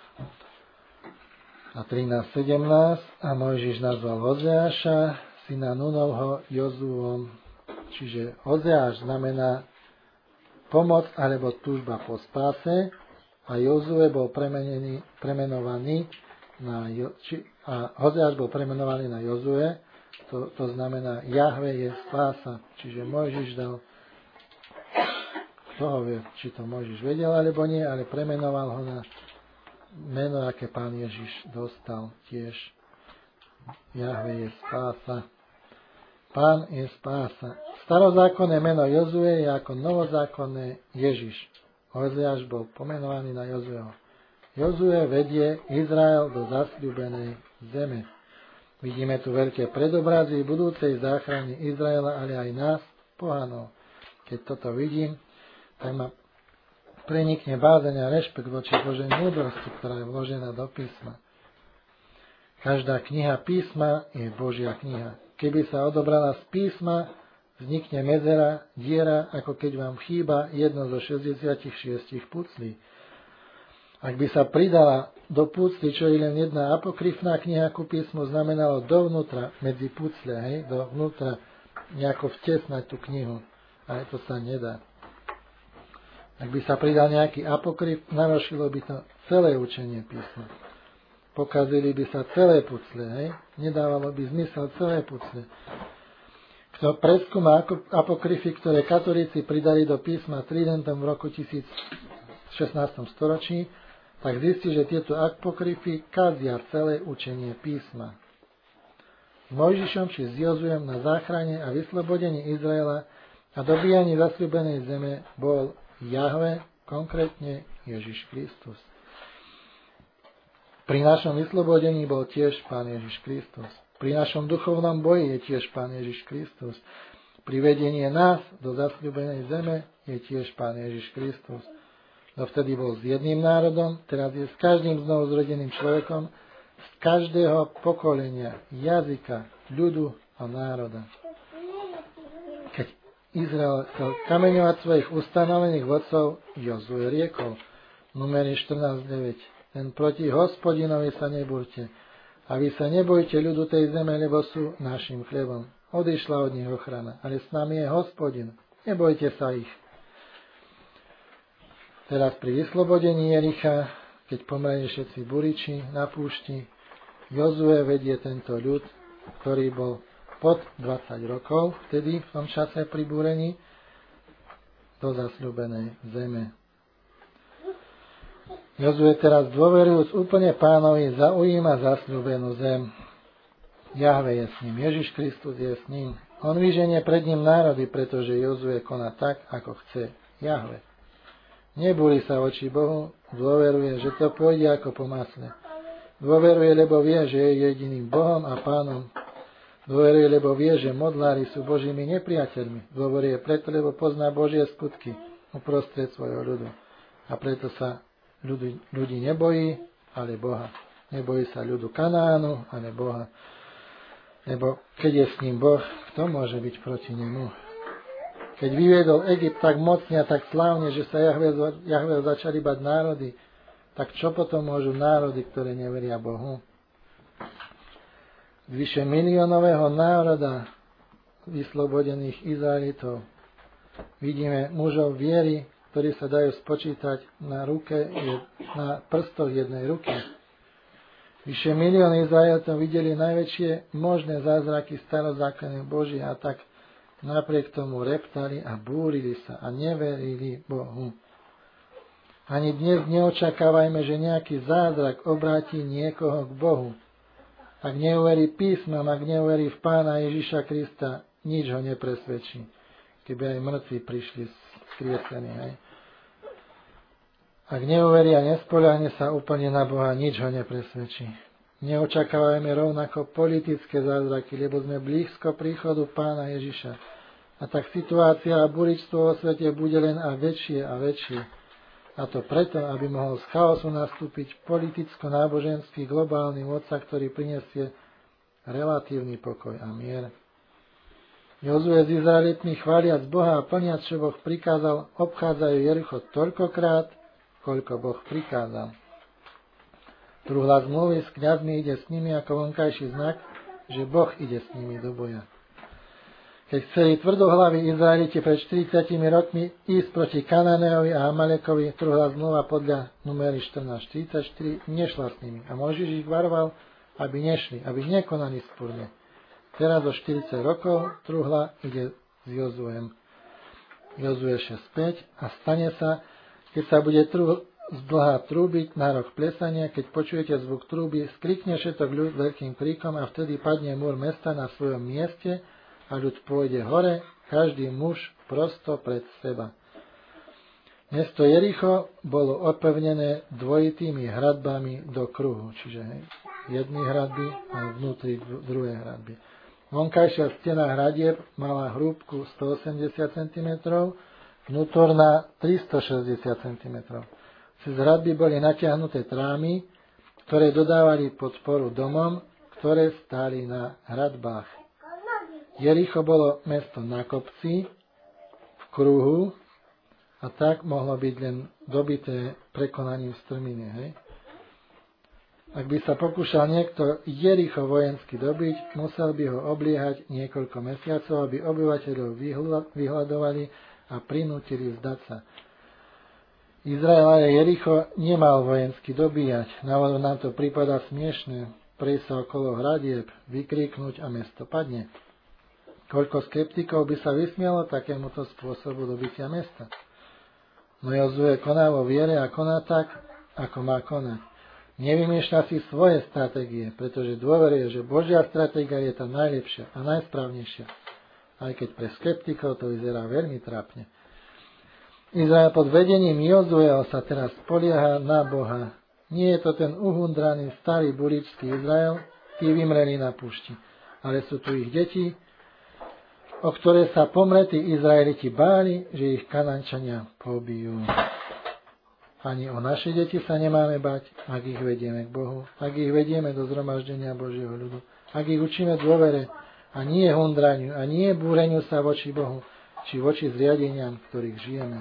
[SPEAKER 1] A 13.17. A Mojžiš nazval Hozeáša, syna Núnovho, Jozuom. Čiže Hozeáš znamená pomoc alebo túžba po spáse a Jozue bol premenovaný na Hozeáš bol premenovaný na Jozue, to znamená Jahve je spása. Čiže Mojžiš dal, kto ho vie, či to Mojžiš vedel alebo nie, ale premenoval ho na meno, aké Pán Ježiš dostal tiež. Jahve je spása. Pán je spása. Starozákonné meno Jozue je ako novozákonné Ježiš. Hozeáš bol pomenovaný na Jozueho. Jozue vedie Izrael do zasľúbenej zeme. Vidíme tu veľké predobrazy budúcej záchrany Izraela, ale aj nás, pohanov. Keď toto vidím, tak ma prenikne bázeň a rešpekt voči Božej múdrosti, ktorá je vložená do písma. Každá kniha písma je Božia kniha. Keby sa odobrala z písma, vznikne medzera, diera, ako keď vám chýba jedno zo 66 puclí. Ak by sa pridala do pucly, čo je len jedna apokryfná kniha ku písmu, znamenalo dovnútra, medzi pucle, dovnútra nejako vtesnať tú knihu. Ale to sa nedá. Ak by sa pridal nejaký apokryf, narušilo by to celé učenie písma. Pokazili by sa celé pucle, Nedávalo by zmysel celé pucle. Kto preskúma apokryfy, ktoré katolíci pridali do písma Tridentom v roku 16. storočí, tak zistí, že tieto apokryfy kazia celé učenie písma. S Mojžišom či s Jozuem na záchrane a vyslobodení Izraela a dobíjaní zasľúbenej zeme bol Jahve, konkrétne Ježiš Kristus. Pri našom vyslobodení bol tiež Pán Ježiš Kristus. Pri našom duchovnom boji je tiež Pán Ježiš Kristus. Pri vedení nás do zasľúbenej zeme je tiež Pán Ježiš Kristus. Dovtedy bol s jedným národom, teraz je s každým znovu zrodeným človekom, z každého pokolenia, jazyka, ľudu a národa. Keď Izrael chcel kameňovať svojich ustanovených vodcov, Jozue riekol, Númery 14.9. Len proti Hospodinovi sa nebúrte. A vy sa nebojte ľudu tej zeme, lebo sú našim chlebom. Odišla od nich ochrana, ale s nami je Hospodin. Nebojte sa ich. Teraz pri vyslobodení Jericha, keď pomreli všetci buriči na púšti, Jozue vedie tento ľud, ktorý bol pod 20 rokov, vtedy v tom čase pri búrení, do zasľúbenej zeme. Jozue teraz dôverujúc úplne Pánovi zaujíma zasľúbenú zem. Jahve je s ním, Ježiš Kristus je s ním. On vyženie pred ním národy, pretože Jozue koná tak, ako chce Jahve. Nebúri sa voči Bohu, dôveruje, že to pôjde ako po masle. Dôveruje, lebo vie, že je jediným Bohom a Pánom. Dôveruje, lebo vie, že modlári sú Božími nepriateľmi. Dôveruje preto, lebo pozná Božie skutky uprostred svojho ľudu. A preto sa ľudí nebojí, ale Boha. Nebojí sa ľudu Kanánu, ale Boha. Lebo keď je s ním Boh, kto môže byť proti nemu? Keď vyviedol Egypt tak mocne a tak slávne, že sa Jahve začali bať národy, tak čo potom môžu národy, ktoré neveria Bohu? Z vyše miliónového národa vyslobodených Izraelitov vidíme mužov viery, ktorí sa dajú spočítať na prstoch jednej ruky. Vyše milión Izraelitov videli najväčšie možné zázraky starozákonnej Božie a tak napriek tomu reptali a búrili sa a neverili Bohu. Ani dnes neočakávajme, že nejaký zázrak obráti niekoho k Bohu. Ak neuverí písmam, ak neuverí v Pána Ježiša Krista, nič ho nepresvedčí. Keby aj mŕtvi prišli skriesení. Ak neuverí a nespoľahne sa úplne na Boha, nič ho nepresvedčí. Neočakávajme rovnako politické zázraky, lebo sme blízko príchodu Pána Ježiša. A tak situácia a buričstvo vo svete bude len a väčšie a väčšie. A to preto, aby mohol z chaosu nastúpiť politicko-náboženský globálny vodca, ktorý prinesie relatívny pokoj a mier. Jozue s Izraelitmi chváliac Boha a plniac, čo Boh prikázal, obchádzajú Jericho toľkokrát, koľko Boh prikázal. Truhla zmluvy s kňazmi ide s nimi ako vonkajší znak, že Boh ide s nimi do boja. Keď chceli tvrdohlaví Izraeliti pred 40 rokmi ísť proti Kananeovi a Amalekovi, truhla zmluva podľa numery 14:44 nešla s nimi. A Mojžiš ich varoval, aby nešli, aby nekonali spurne. Teraz o 40 rokov truhla ide s Jozuem. Jozue 6:5 a stane sa, keď sa bude zdlhá trúbiť na roh plesania, keď počujete zvuk trúby, skrikne všetok ľud veľkým kríkom a vtedy padne múr mesta na svojom mieste a ľud pôjde hore, každý muž prosto pred seba. Mesto Jericho bolo opevnené dvojitými hradbami do kruhu, čiže jedny hradby a vnútri druhé hradby. Vonkajšia stena hradieb mala hrúbku 180 cm, vnútorná 360 cm. Cez hradby boli natiahnuté trámy, ktoré dodávali podporu domom, ktoré stáli na hradbách. Jericho bolo mesto na kopci, v kruhu, a tak mohlo byť len dobité prekonaním strminy. Hej? Ak by sa pokúšal niekto Jericho vojensky dobiť, musel by ho obliehať niekoľko mesiacov, aby obyvateľov vyhľadovali a prinútili vzdať sa. Izrael a Jericho nemal vojensky dobíjať. Návodom nám to prípada smiešne. Prejsť sa okolo hradieb, vykríknuť a mesto padne. Koľko skeptikov by sa vysmielo takémuto spôsobu dobytia mesta. No Jozue koná vo viere a koná tak, ako má konať. Nevymýšľa si svoje stratégie, pretože dôveruje, že Božia stratégia je tá najlepšia a najsprávnejšia. Aj keď pre skeptikov to vyzerá veľmi trápne. Izrael pod vedením Jozueho sa teraz spolieha na Boha. Nie je to ten uhundraný starý buričský Izrael, tí vymreli na púšti, ale sú tu ich deti, o ktoré sa pomretí Izraeliti báli, že ich Kanánčania pobijú. Ani o naše deti sa nemáme bať, ak ich vedieme k Bohu, ak ich vedieme do zhromaždenia Božieho ľudu, ak ich učíme dôvere a nie hundraniu a nie búreniu sa voči Bohu, či voči zriadeniam, v ktorých žijeme.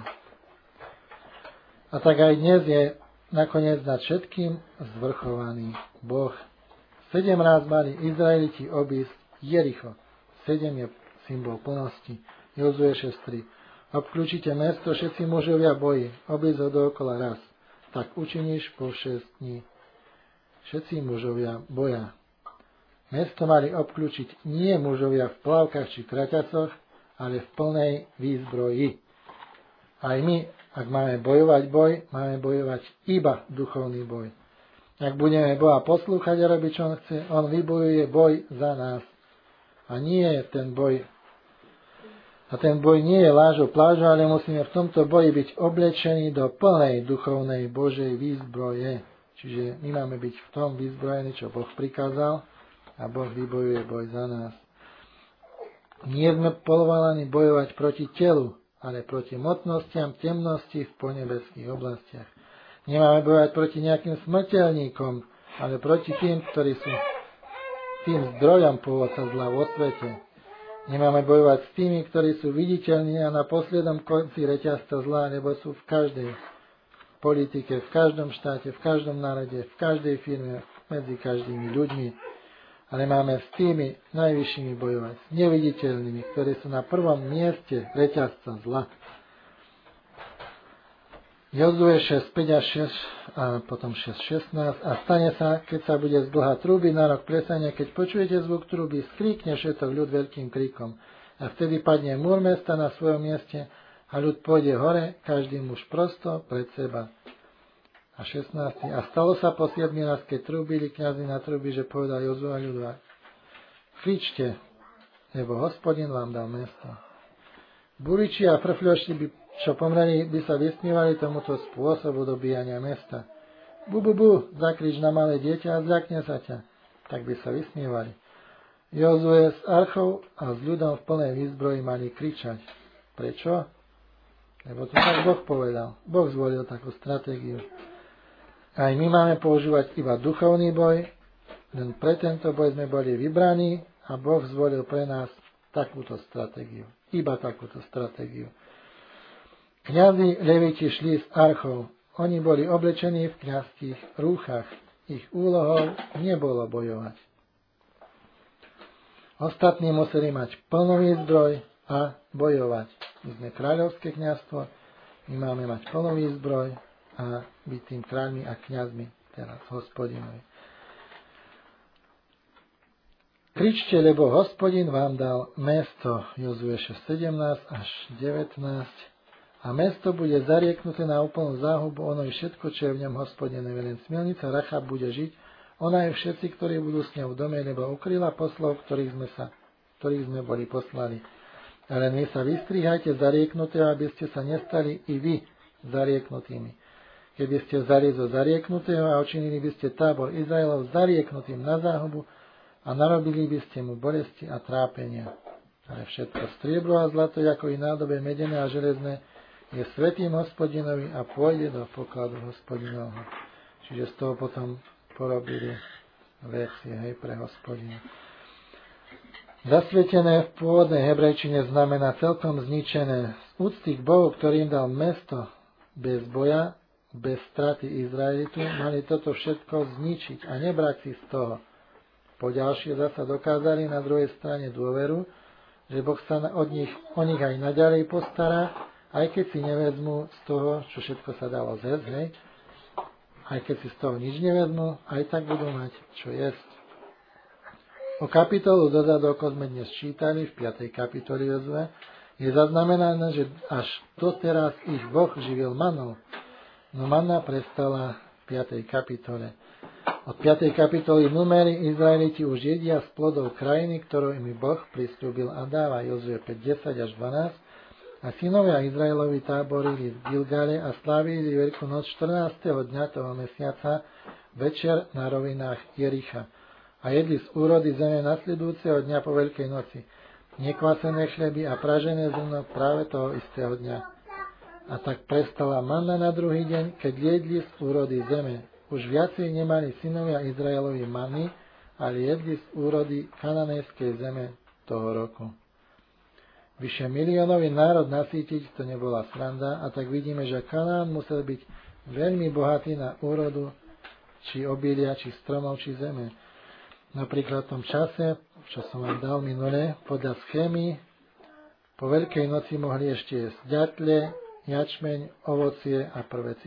[SPEAKER 1] A tak aj dnes je nakoniec nad všetkým zvrchovaný Boh. 7 raz mali Izraeliti obísť Jericho. 7 je symbol plnosti. Jozue 6:3. Obklúčite mesto všetci mužovia boji, obísť ho dookola raz. Tak učiníš po 6 dní. Všetci mužovia boja. Mesto mali obklúčiť nie mužovia v plavkách či kraťacoch, ale v plnej výzbroji. Aj my, Ak máme bojovať boj, máme bojovať iba duchovný boj. Ak budeme Boha poslúchať a robiť, čo on chce, on vybojuje boj za nás. A nie je ten boj. A ten boj nie je lážou plážou, ale musíme v tomto boji byť oblečení do plnej duchovnej Božej výzbroje. Čiže my máme byť v tom vyzbrojení, čo Boh prikázal, a Boh vybojuje boj za nás. Nie sme povolaní bojovať proti telu, ale proti mocnostiam temnosti v ponebeských oblastiach. Nemáme bojovať proti nejakým smrteľníkom, ale proti tým, ktorí sú tým zdrojom pôvodca zla vo svete. Nemáme bojovať s tými, ktorí sú viditeľní a na poslednom konci reťazca zla, lebo sú v každej politike, v každom štáte, v každom národe, v každej firme, medzi každými ľuďmi. Ale máme s tými najvyššími bojovať, s neviditeľnými, ktorí sú na prvom mieste reťazca zla. Jozue 6:5 a 6 a potom 6:16 a stane sa, keď sa bude zdĺhať trúby na rok presania, keď počujete zvuk trúby, skríkne všetok ľud veľkým kríkom. A vtedy padne múr mesta na svojom mieste a ľud pôjde hore, každý muž prosto pred seba. A 16. A stalo sa po 7 raz, keď trúbili kňazi na trúby, že povedal Jozue ľudu: kričte, lebo Hospodin vám dal mesto. Buriči a frfľoši, čo pomreli, by sa vysmievali tomuto spôsobu dobíjania mesta. Bu, zakrič na malé dieťa a zľakne sa ťa. Tak by sa vysmievali. Jozue s archou a s ľudom v plnej výzbroji mali kričať. Prečo? Lebo to tak Boh povedal. Boh zvolil takú stratégiu. Aj my máme používať iba duchovný boj, len pre tento boj sme boli vybraní a Boh zvolil pre nás takúto stratégiu. Iba takúto stratégiu. Kňazi leviti šli s archou. Oni boli oblečení v kňazských rúchach. Ich úlohou nebolo bojovať. Ostatní museli mať plný zbroj a bojovať. My sme kráľovské kňazstvo, my máme mať plný zbroj a byť tým kráľmi a kňazmi teraz Hospodinovi. Kričte, lebo Hospodin vám dal mesto. Jozue 6:17 až 19. A mesto bude zarieknuté na úplnú záhubu, ono i všetko, čo je v ňom Hospodinovi. Len smilnica Rachab bude žiť, ona aj všetci, ktorí budú s ňou v dome, lebo ukryla poslov, ktorých sme boli poslali. Ale vy sa vystrihajte zarieknutého, aby ste sa nestali i vy zarieknutými. Keby ste vzali zo zarieknutého a učinili by ste tábor Izraelov zarieknutým na záhubu a narobili by ste mu bolesti a trápenia. Ale všetko striebro a zlato, ako i nádobe medené a železné, je svätým Hospodinovi a pôjde do pokladu Hospodinovho. Čiže z toho potom porobili veci, pre Hospodina. Zasvetené v pôvodnej hebrejčine znamená celkom zničené. Z úcty k Bohu, ktorý im dal mesto bez boja, bez straty Izraelitu, mali toto všetko zničiť a nebrať si z toho. Poďalšie zasa dokázali na druhej strane dôveru, že Boh sa o nich aj naďalej postará, aj keď si nevezmú z toho, čo všetko sa dalo zjesť, hej? Aj keď si z toho nič nevezmú, aj tak budú mať čo jesť. O kapitolu dozadu, ako sme dnes čítali v 5. kapitole Jozue, je zaznamenané, že až doteraz ich Boh živil manou. No manna prestala v 5. kapitole. Od 5. kapitoly Númery Izraeliti už jedia z plodov krajiny, ktorú im Boh prisľúbil a dáva. Jozue 5:10 až 12. A synovia Izraelovi táborili v Gilgale a slávili Veľkú noc 14. dňa toho mesiaca večer na rovinách Jericha. A jedli z úrody zeme nasledujúceho dňa po Veľkej noci. Nekvasené chleby a pražené zrno práve toho istého dňa. A tak prestala manna na druhý deň, keď jedli z úrody zeme. Už viacej nemali synovia Izraelovi manny, ale jedli z úrody kananejskej zeme toho roku. Vyše miliónový národ nasýtiť, to nebola sranda, a tak vidíme, že Kanán musel byť veľmi bohatý na úrodu, či obilia, či stromov, či zeme. Napríklad v tom čase, čo som vám dal minule, podľa schémy, po Veľkej noci mohli ešte jesť ďatle, jačmeň, ovocie a prvé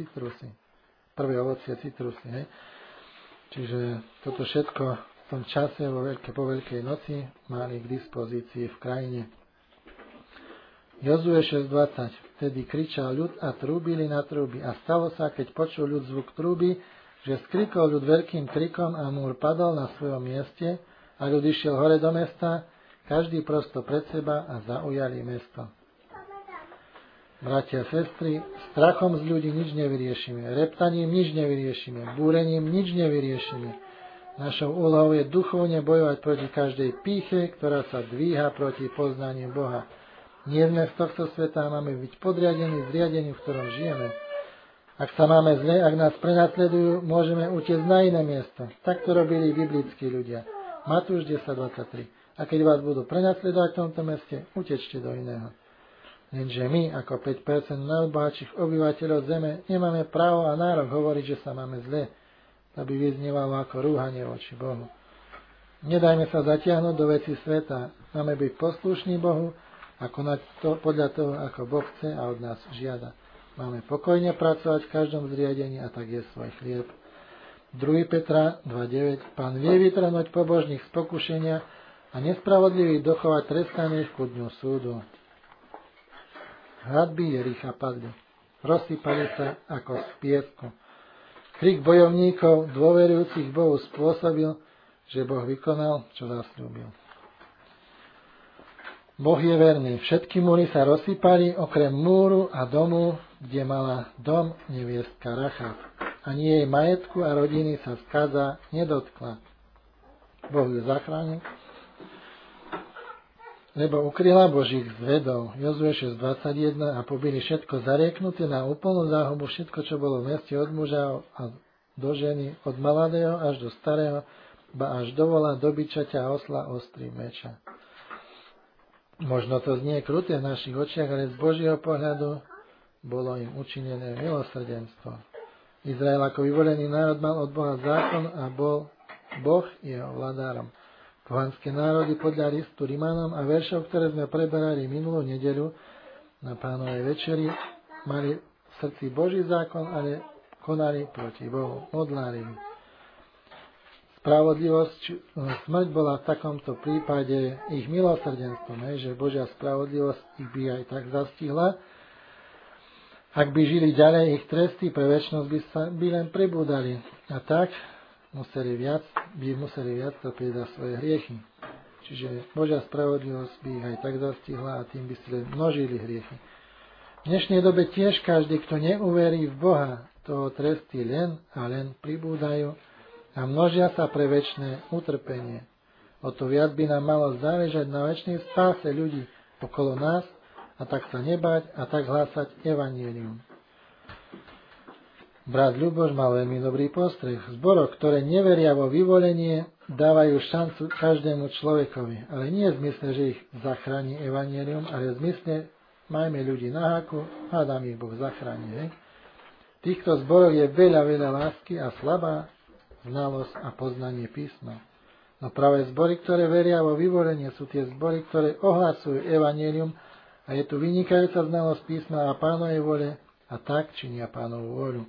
[SPEAKER 1] ovocie citrusy. Hej. Čiže toto všetko v tom čase po Veľkej noci mali k dispozícii v krajine. Jozue 6.20. Vtedy kričal ľud a trúbili na trúby. A stalo sa, keď počul ľud zvuk trúby, že skrikol ľud veľkým krikom a múr padol na svojom mieste a ľud išiel hore do mesta, každý prosto pred seba a zaujali mesto. Bratia a sestry, strachom z ľudí nič nevyriešime, reptaním nič nevyriešime, búrením nič nevyriešime. Našou úlohou je duchovne bojovať proti každej pýche, ktorá sa dvíha proti poznaniu Boha. Nie sme z tohto sveta a máme byť podriadení zriadeniu, v ktorom žijeme. Ak sa máme zle, ak nás prenasledujú, môžeme utiecť na iné miesto. Tak to robili biblickí ľudia. Matúš 10.23. A keď vás budú prenasledovať v tomto meste, utečte do iného. Lenže my, ako 5% najbohatších obyvateľov zeme, nemáme právo a nárok hovoriť, že sa máme zle, aby vyznievalo ako rúhanie voči Bohu. Nedajme sa zatiahnuť do veci sveta. Máme byť poslušní Bohu a konať to podľa toho, ako Boh chce a od nás žiada. Máme pokojne pracovať v každom zriadení a tak je svoj chlieb. 2. Petra 2.9. Pán vie vytrhnúť pobožných z pokušenia a nespravodlivých dochovať trestaných ku dňu súdu. Hradby Jericha padli. Rozsypali sa ako z piesku. Krik bojovníkov, dôverujúcich Bohu, spôsobil, že Boh vykonal, čo zasľúbil. Boh je verný. Všetky múry sa rozsypali, okrem múru a domu, kde mala dom neviestka Rachab. Ani jej majetku a rodiny sa skaza nedotkla. Boh ju zachránil, lebo ukryla Božích zvedov. Jozue 6.21 a pobili všetko zarieknuté na úplnú záhubu, všetko, čo bolo v meste od muža a do ženy, od maladého až do starého, ba až do vola, do bičaťa a osla ostrý meča. Možno to znie kruté v našich očiach, ale z Božieho pohľadu bolo im učinené milosrdenstvo. Izrael ako vyvolený národ mal od Boha zákon a bol Boh jeho vladárom. Pohanské národy podľa listu Rimanom a veršov, ktoré sme preberali minulú nedeľu na Pánovej večeri, mali v srdci Boží zákon, ale konali proti Bohu, modlárili. Spravodlivosť, smrť bola v takomto prípade ich milosrdenstvom, že Božia spravodlivosť ich by aj tak zastihla. Ak by žili ďalej, ich tresty pre večnosť by len prebúdali. A tak by museli viac trpieť za svoje hriechy. Čiže Božia spravodlivosť by ich aj tak zastihla a tým by si len množili hriechy. V dnešnej dobe tiež každý, kto neuverí v Boha, toho tresty len a len pribúdajú a množia sa pre večné utrpenie. O to viac by nám malo záležať na večnej spáse ľudí okolo nás a tak sa nebáť a tak hlásať evanjelium. Brat Ľuboš mal veľmi dobrý postreh. V zboroch, ktoré neveria vo vyvolenie, dávajú šancu každému človekovi. Ale nie v zmysle, že ich zachráni evanjelium, ale v zmysle, majme ľudí na háku, hádam ich Boh zachráni. V týchto zboroch je veľa lásky a slabá znalosť a poznanie písma. No práve zbory, ktoré veria vo vyvolenie, sú tie zbory, ktoré ohlasujú evanjelium a je tu vynikajúca znalosť písma a Pánovej vôle a tak činia Pánovu vôľu.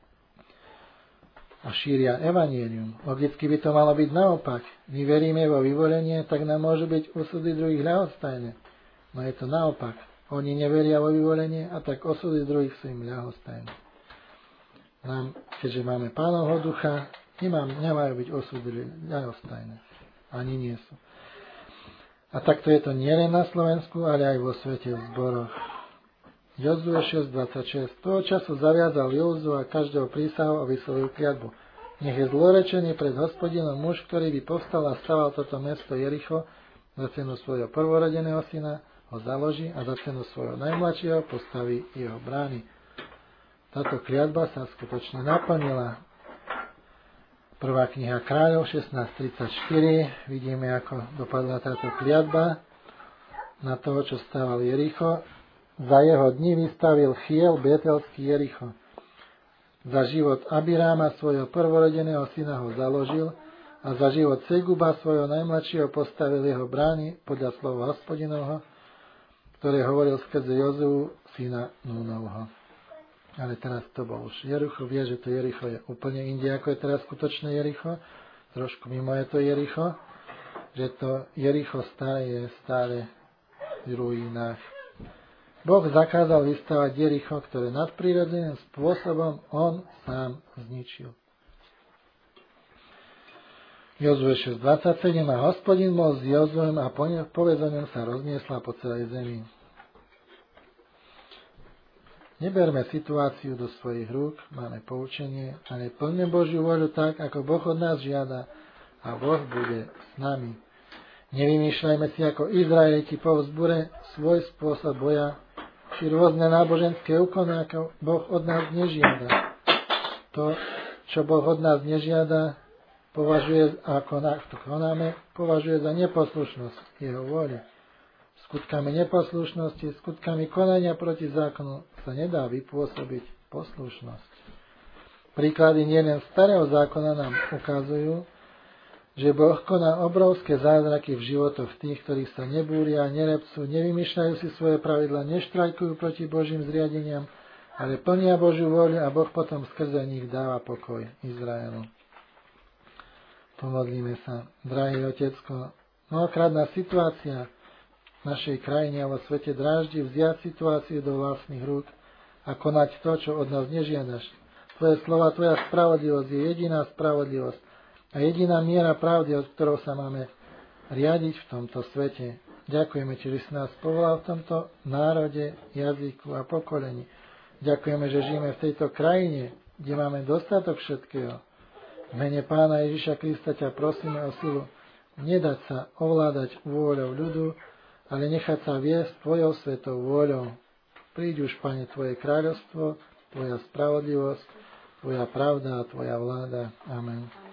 [SPEAKER 1] A šíria evanjelium. Logicky by to malo byť naopak. My veríme vo vyvolenie, tak nám môžu byť osudy druhých ľahostajné. No je to naopak. Oni neveria vo vyvolenie a tak osudy druhých sú im ľahostajné. Nám, keďže máme Pánovho ducha, nemajú byť osudy ľahostajné. Ani nie sú. A takto je to nielen na Slovensku, ale aj vo svete v zboroch. Jozue 6.26. Toho času zaviazal Jozua každého prísahu a vyslovil kliatbu. Nech je zlorečený pred Hospodinom muž, ktorý by povstal a staval toto mesto Jericho, za cenu svojho prvorodeného syna ho založí a za cenu svojho najmladšieho postaví jeho brány. Táto kliatba sa skutočne naplnila. Prvá kniha Kráľov 16.34. Vidíme, ako dopadla táto kliatba na toho, čo stával Jericho. Za jeho dní vystavil Chiel Betelský Jericho. Za život Abiráma, svojho prvorodeného syna, ho založil a za život Seguba, svojho najmladšieho, postavil jeho brány podľa slova Hospodinovho, ktoré hovoril skrze Jozuu, syna Núnovho. Ale teraz to bol už Jericho. Vie, že to Jericho je úplne inde, ako je teraz skutočné Jericho. Trošku mimo je to Jericho. Že to Jericho staré je stále v ruinách. Boh zakázal vystavať Jericho, ktoré nadprirodzeným spôsobom on sám zničil. Jozue 6.27 a Hospodin bol s Jozuem a povesť o ňom sa rozniesla po celej zemi. Neberme situáciu do svojich rúk, máme poučenie, ale plňme Božiu voľu tak, ako Boh od nás žiada a Boh bude s nami. Nevymýšľajme si ako Izraeliti po vzbure svoj spôsob boja, či rôzne náboženské úkony, ako Boh od nás nežiada. To, čo Boh od nás nežiada, považuje za neposlušnosť jeho vôli. Skutkami neposlušnosti, skutkami konania proti zákonu sa nedá vypôsobiť poslušnosť. Príklady nielen starého zákona nám ukazujú, že Boh koná obrovské zázraky v životoch tých, ktorí sa nebúria, nerepcú, nevymýšľajú si svoje pravidla, neštrajkujú proti Božím zriadeniam, ale plnia Božiu vôľu a Boh potom skrze nich dáva pokoj Izraelu. Pomodlíme sa. Drahý Otecko, mnohokrátna situácia v našej krajine a vo svete dráždi vziať situáciu do vlastných rúk a konať to, čo od nás nežiadaš. Tvoje slova, tvoja spravodlivosť je jediná spravodlivosť a jediná miera pravdy, od ktorou sa máme riadiť v tomto svete. Ďakujeme Ti, že si nás povolal v tomto národe, jazyku a pokolení. Ďakujeme, že žijeme v tejto krajine, kde máme dostatok všetkého. V mene Pána Ježiša Krista ťa prosíme o silu nedať sa ovládať vôľou ľudu, ale nechať sa viesť tvojou svetou vôľou. Príď už, Pane, tvoje kráľovstvo, tvoja spravodlivosť, tvoja pravda a tvoja vláda. Amen.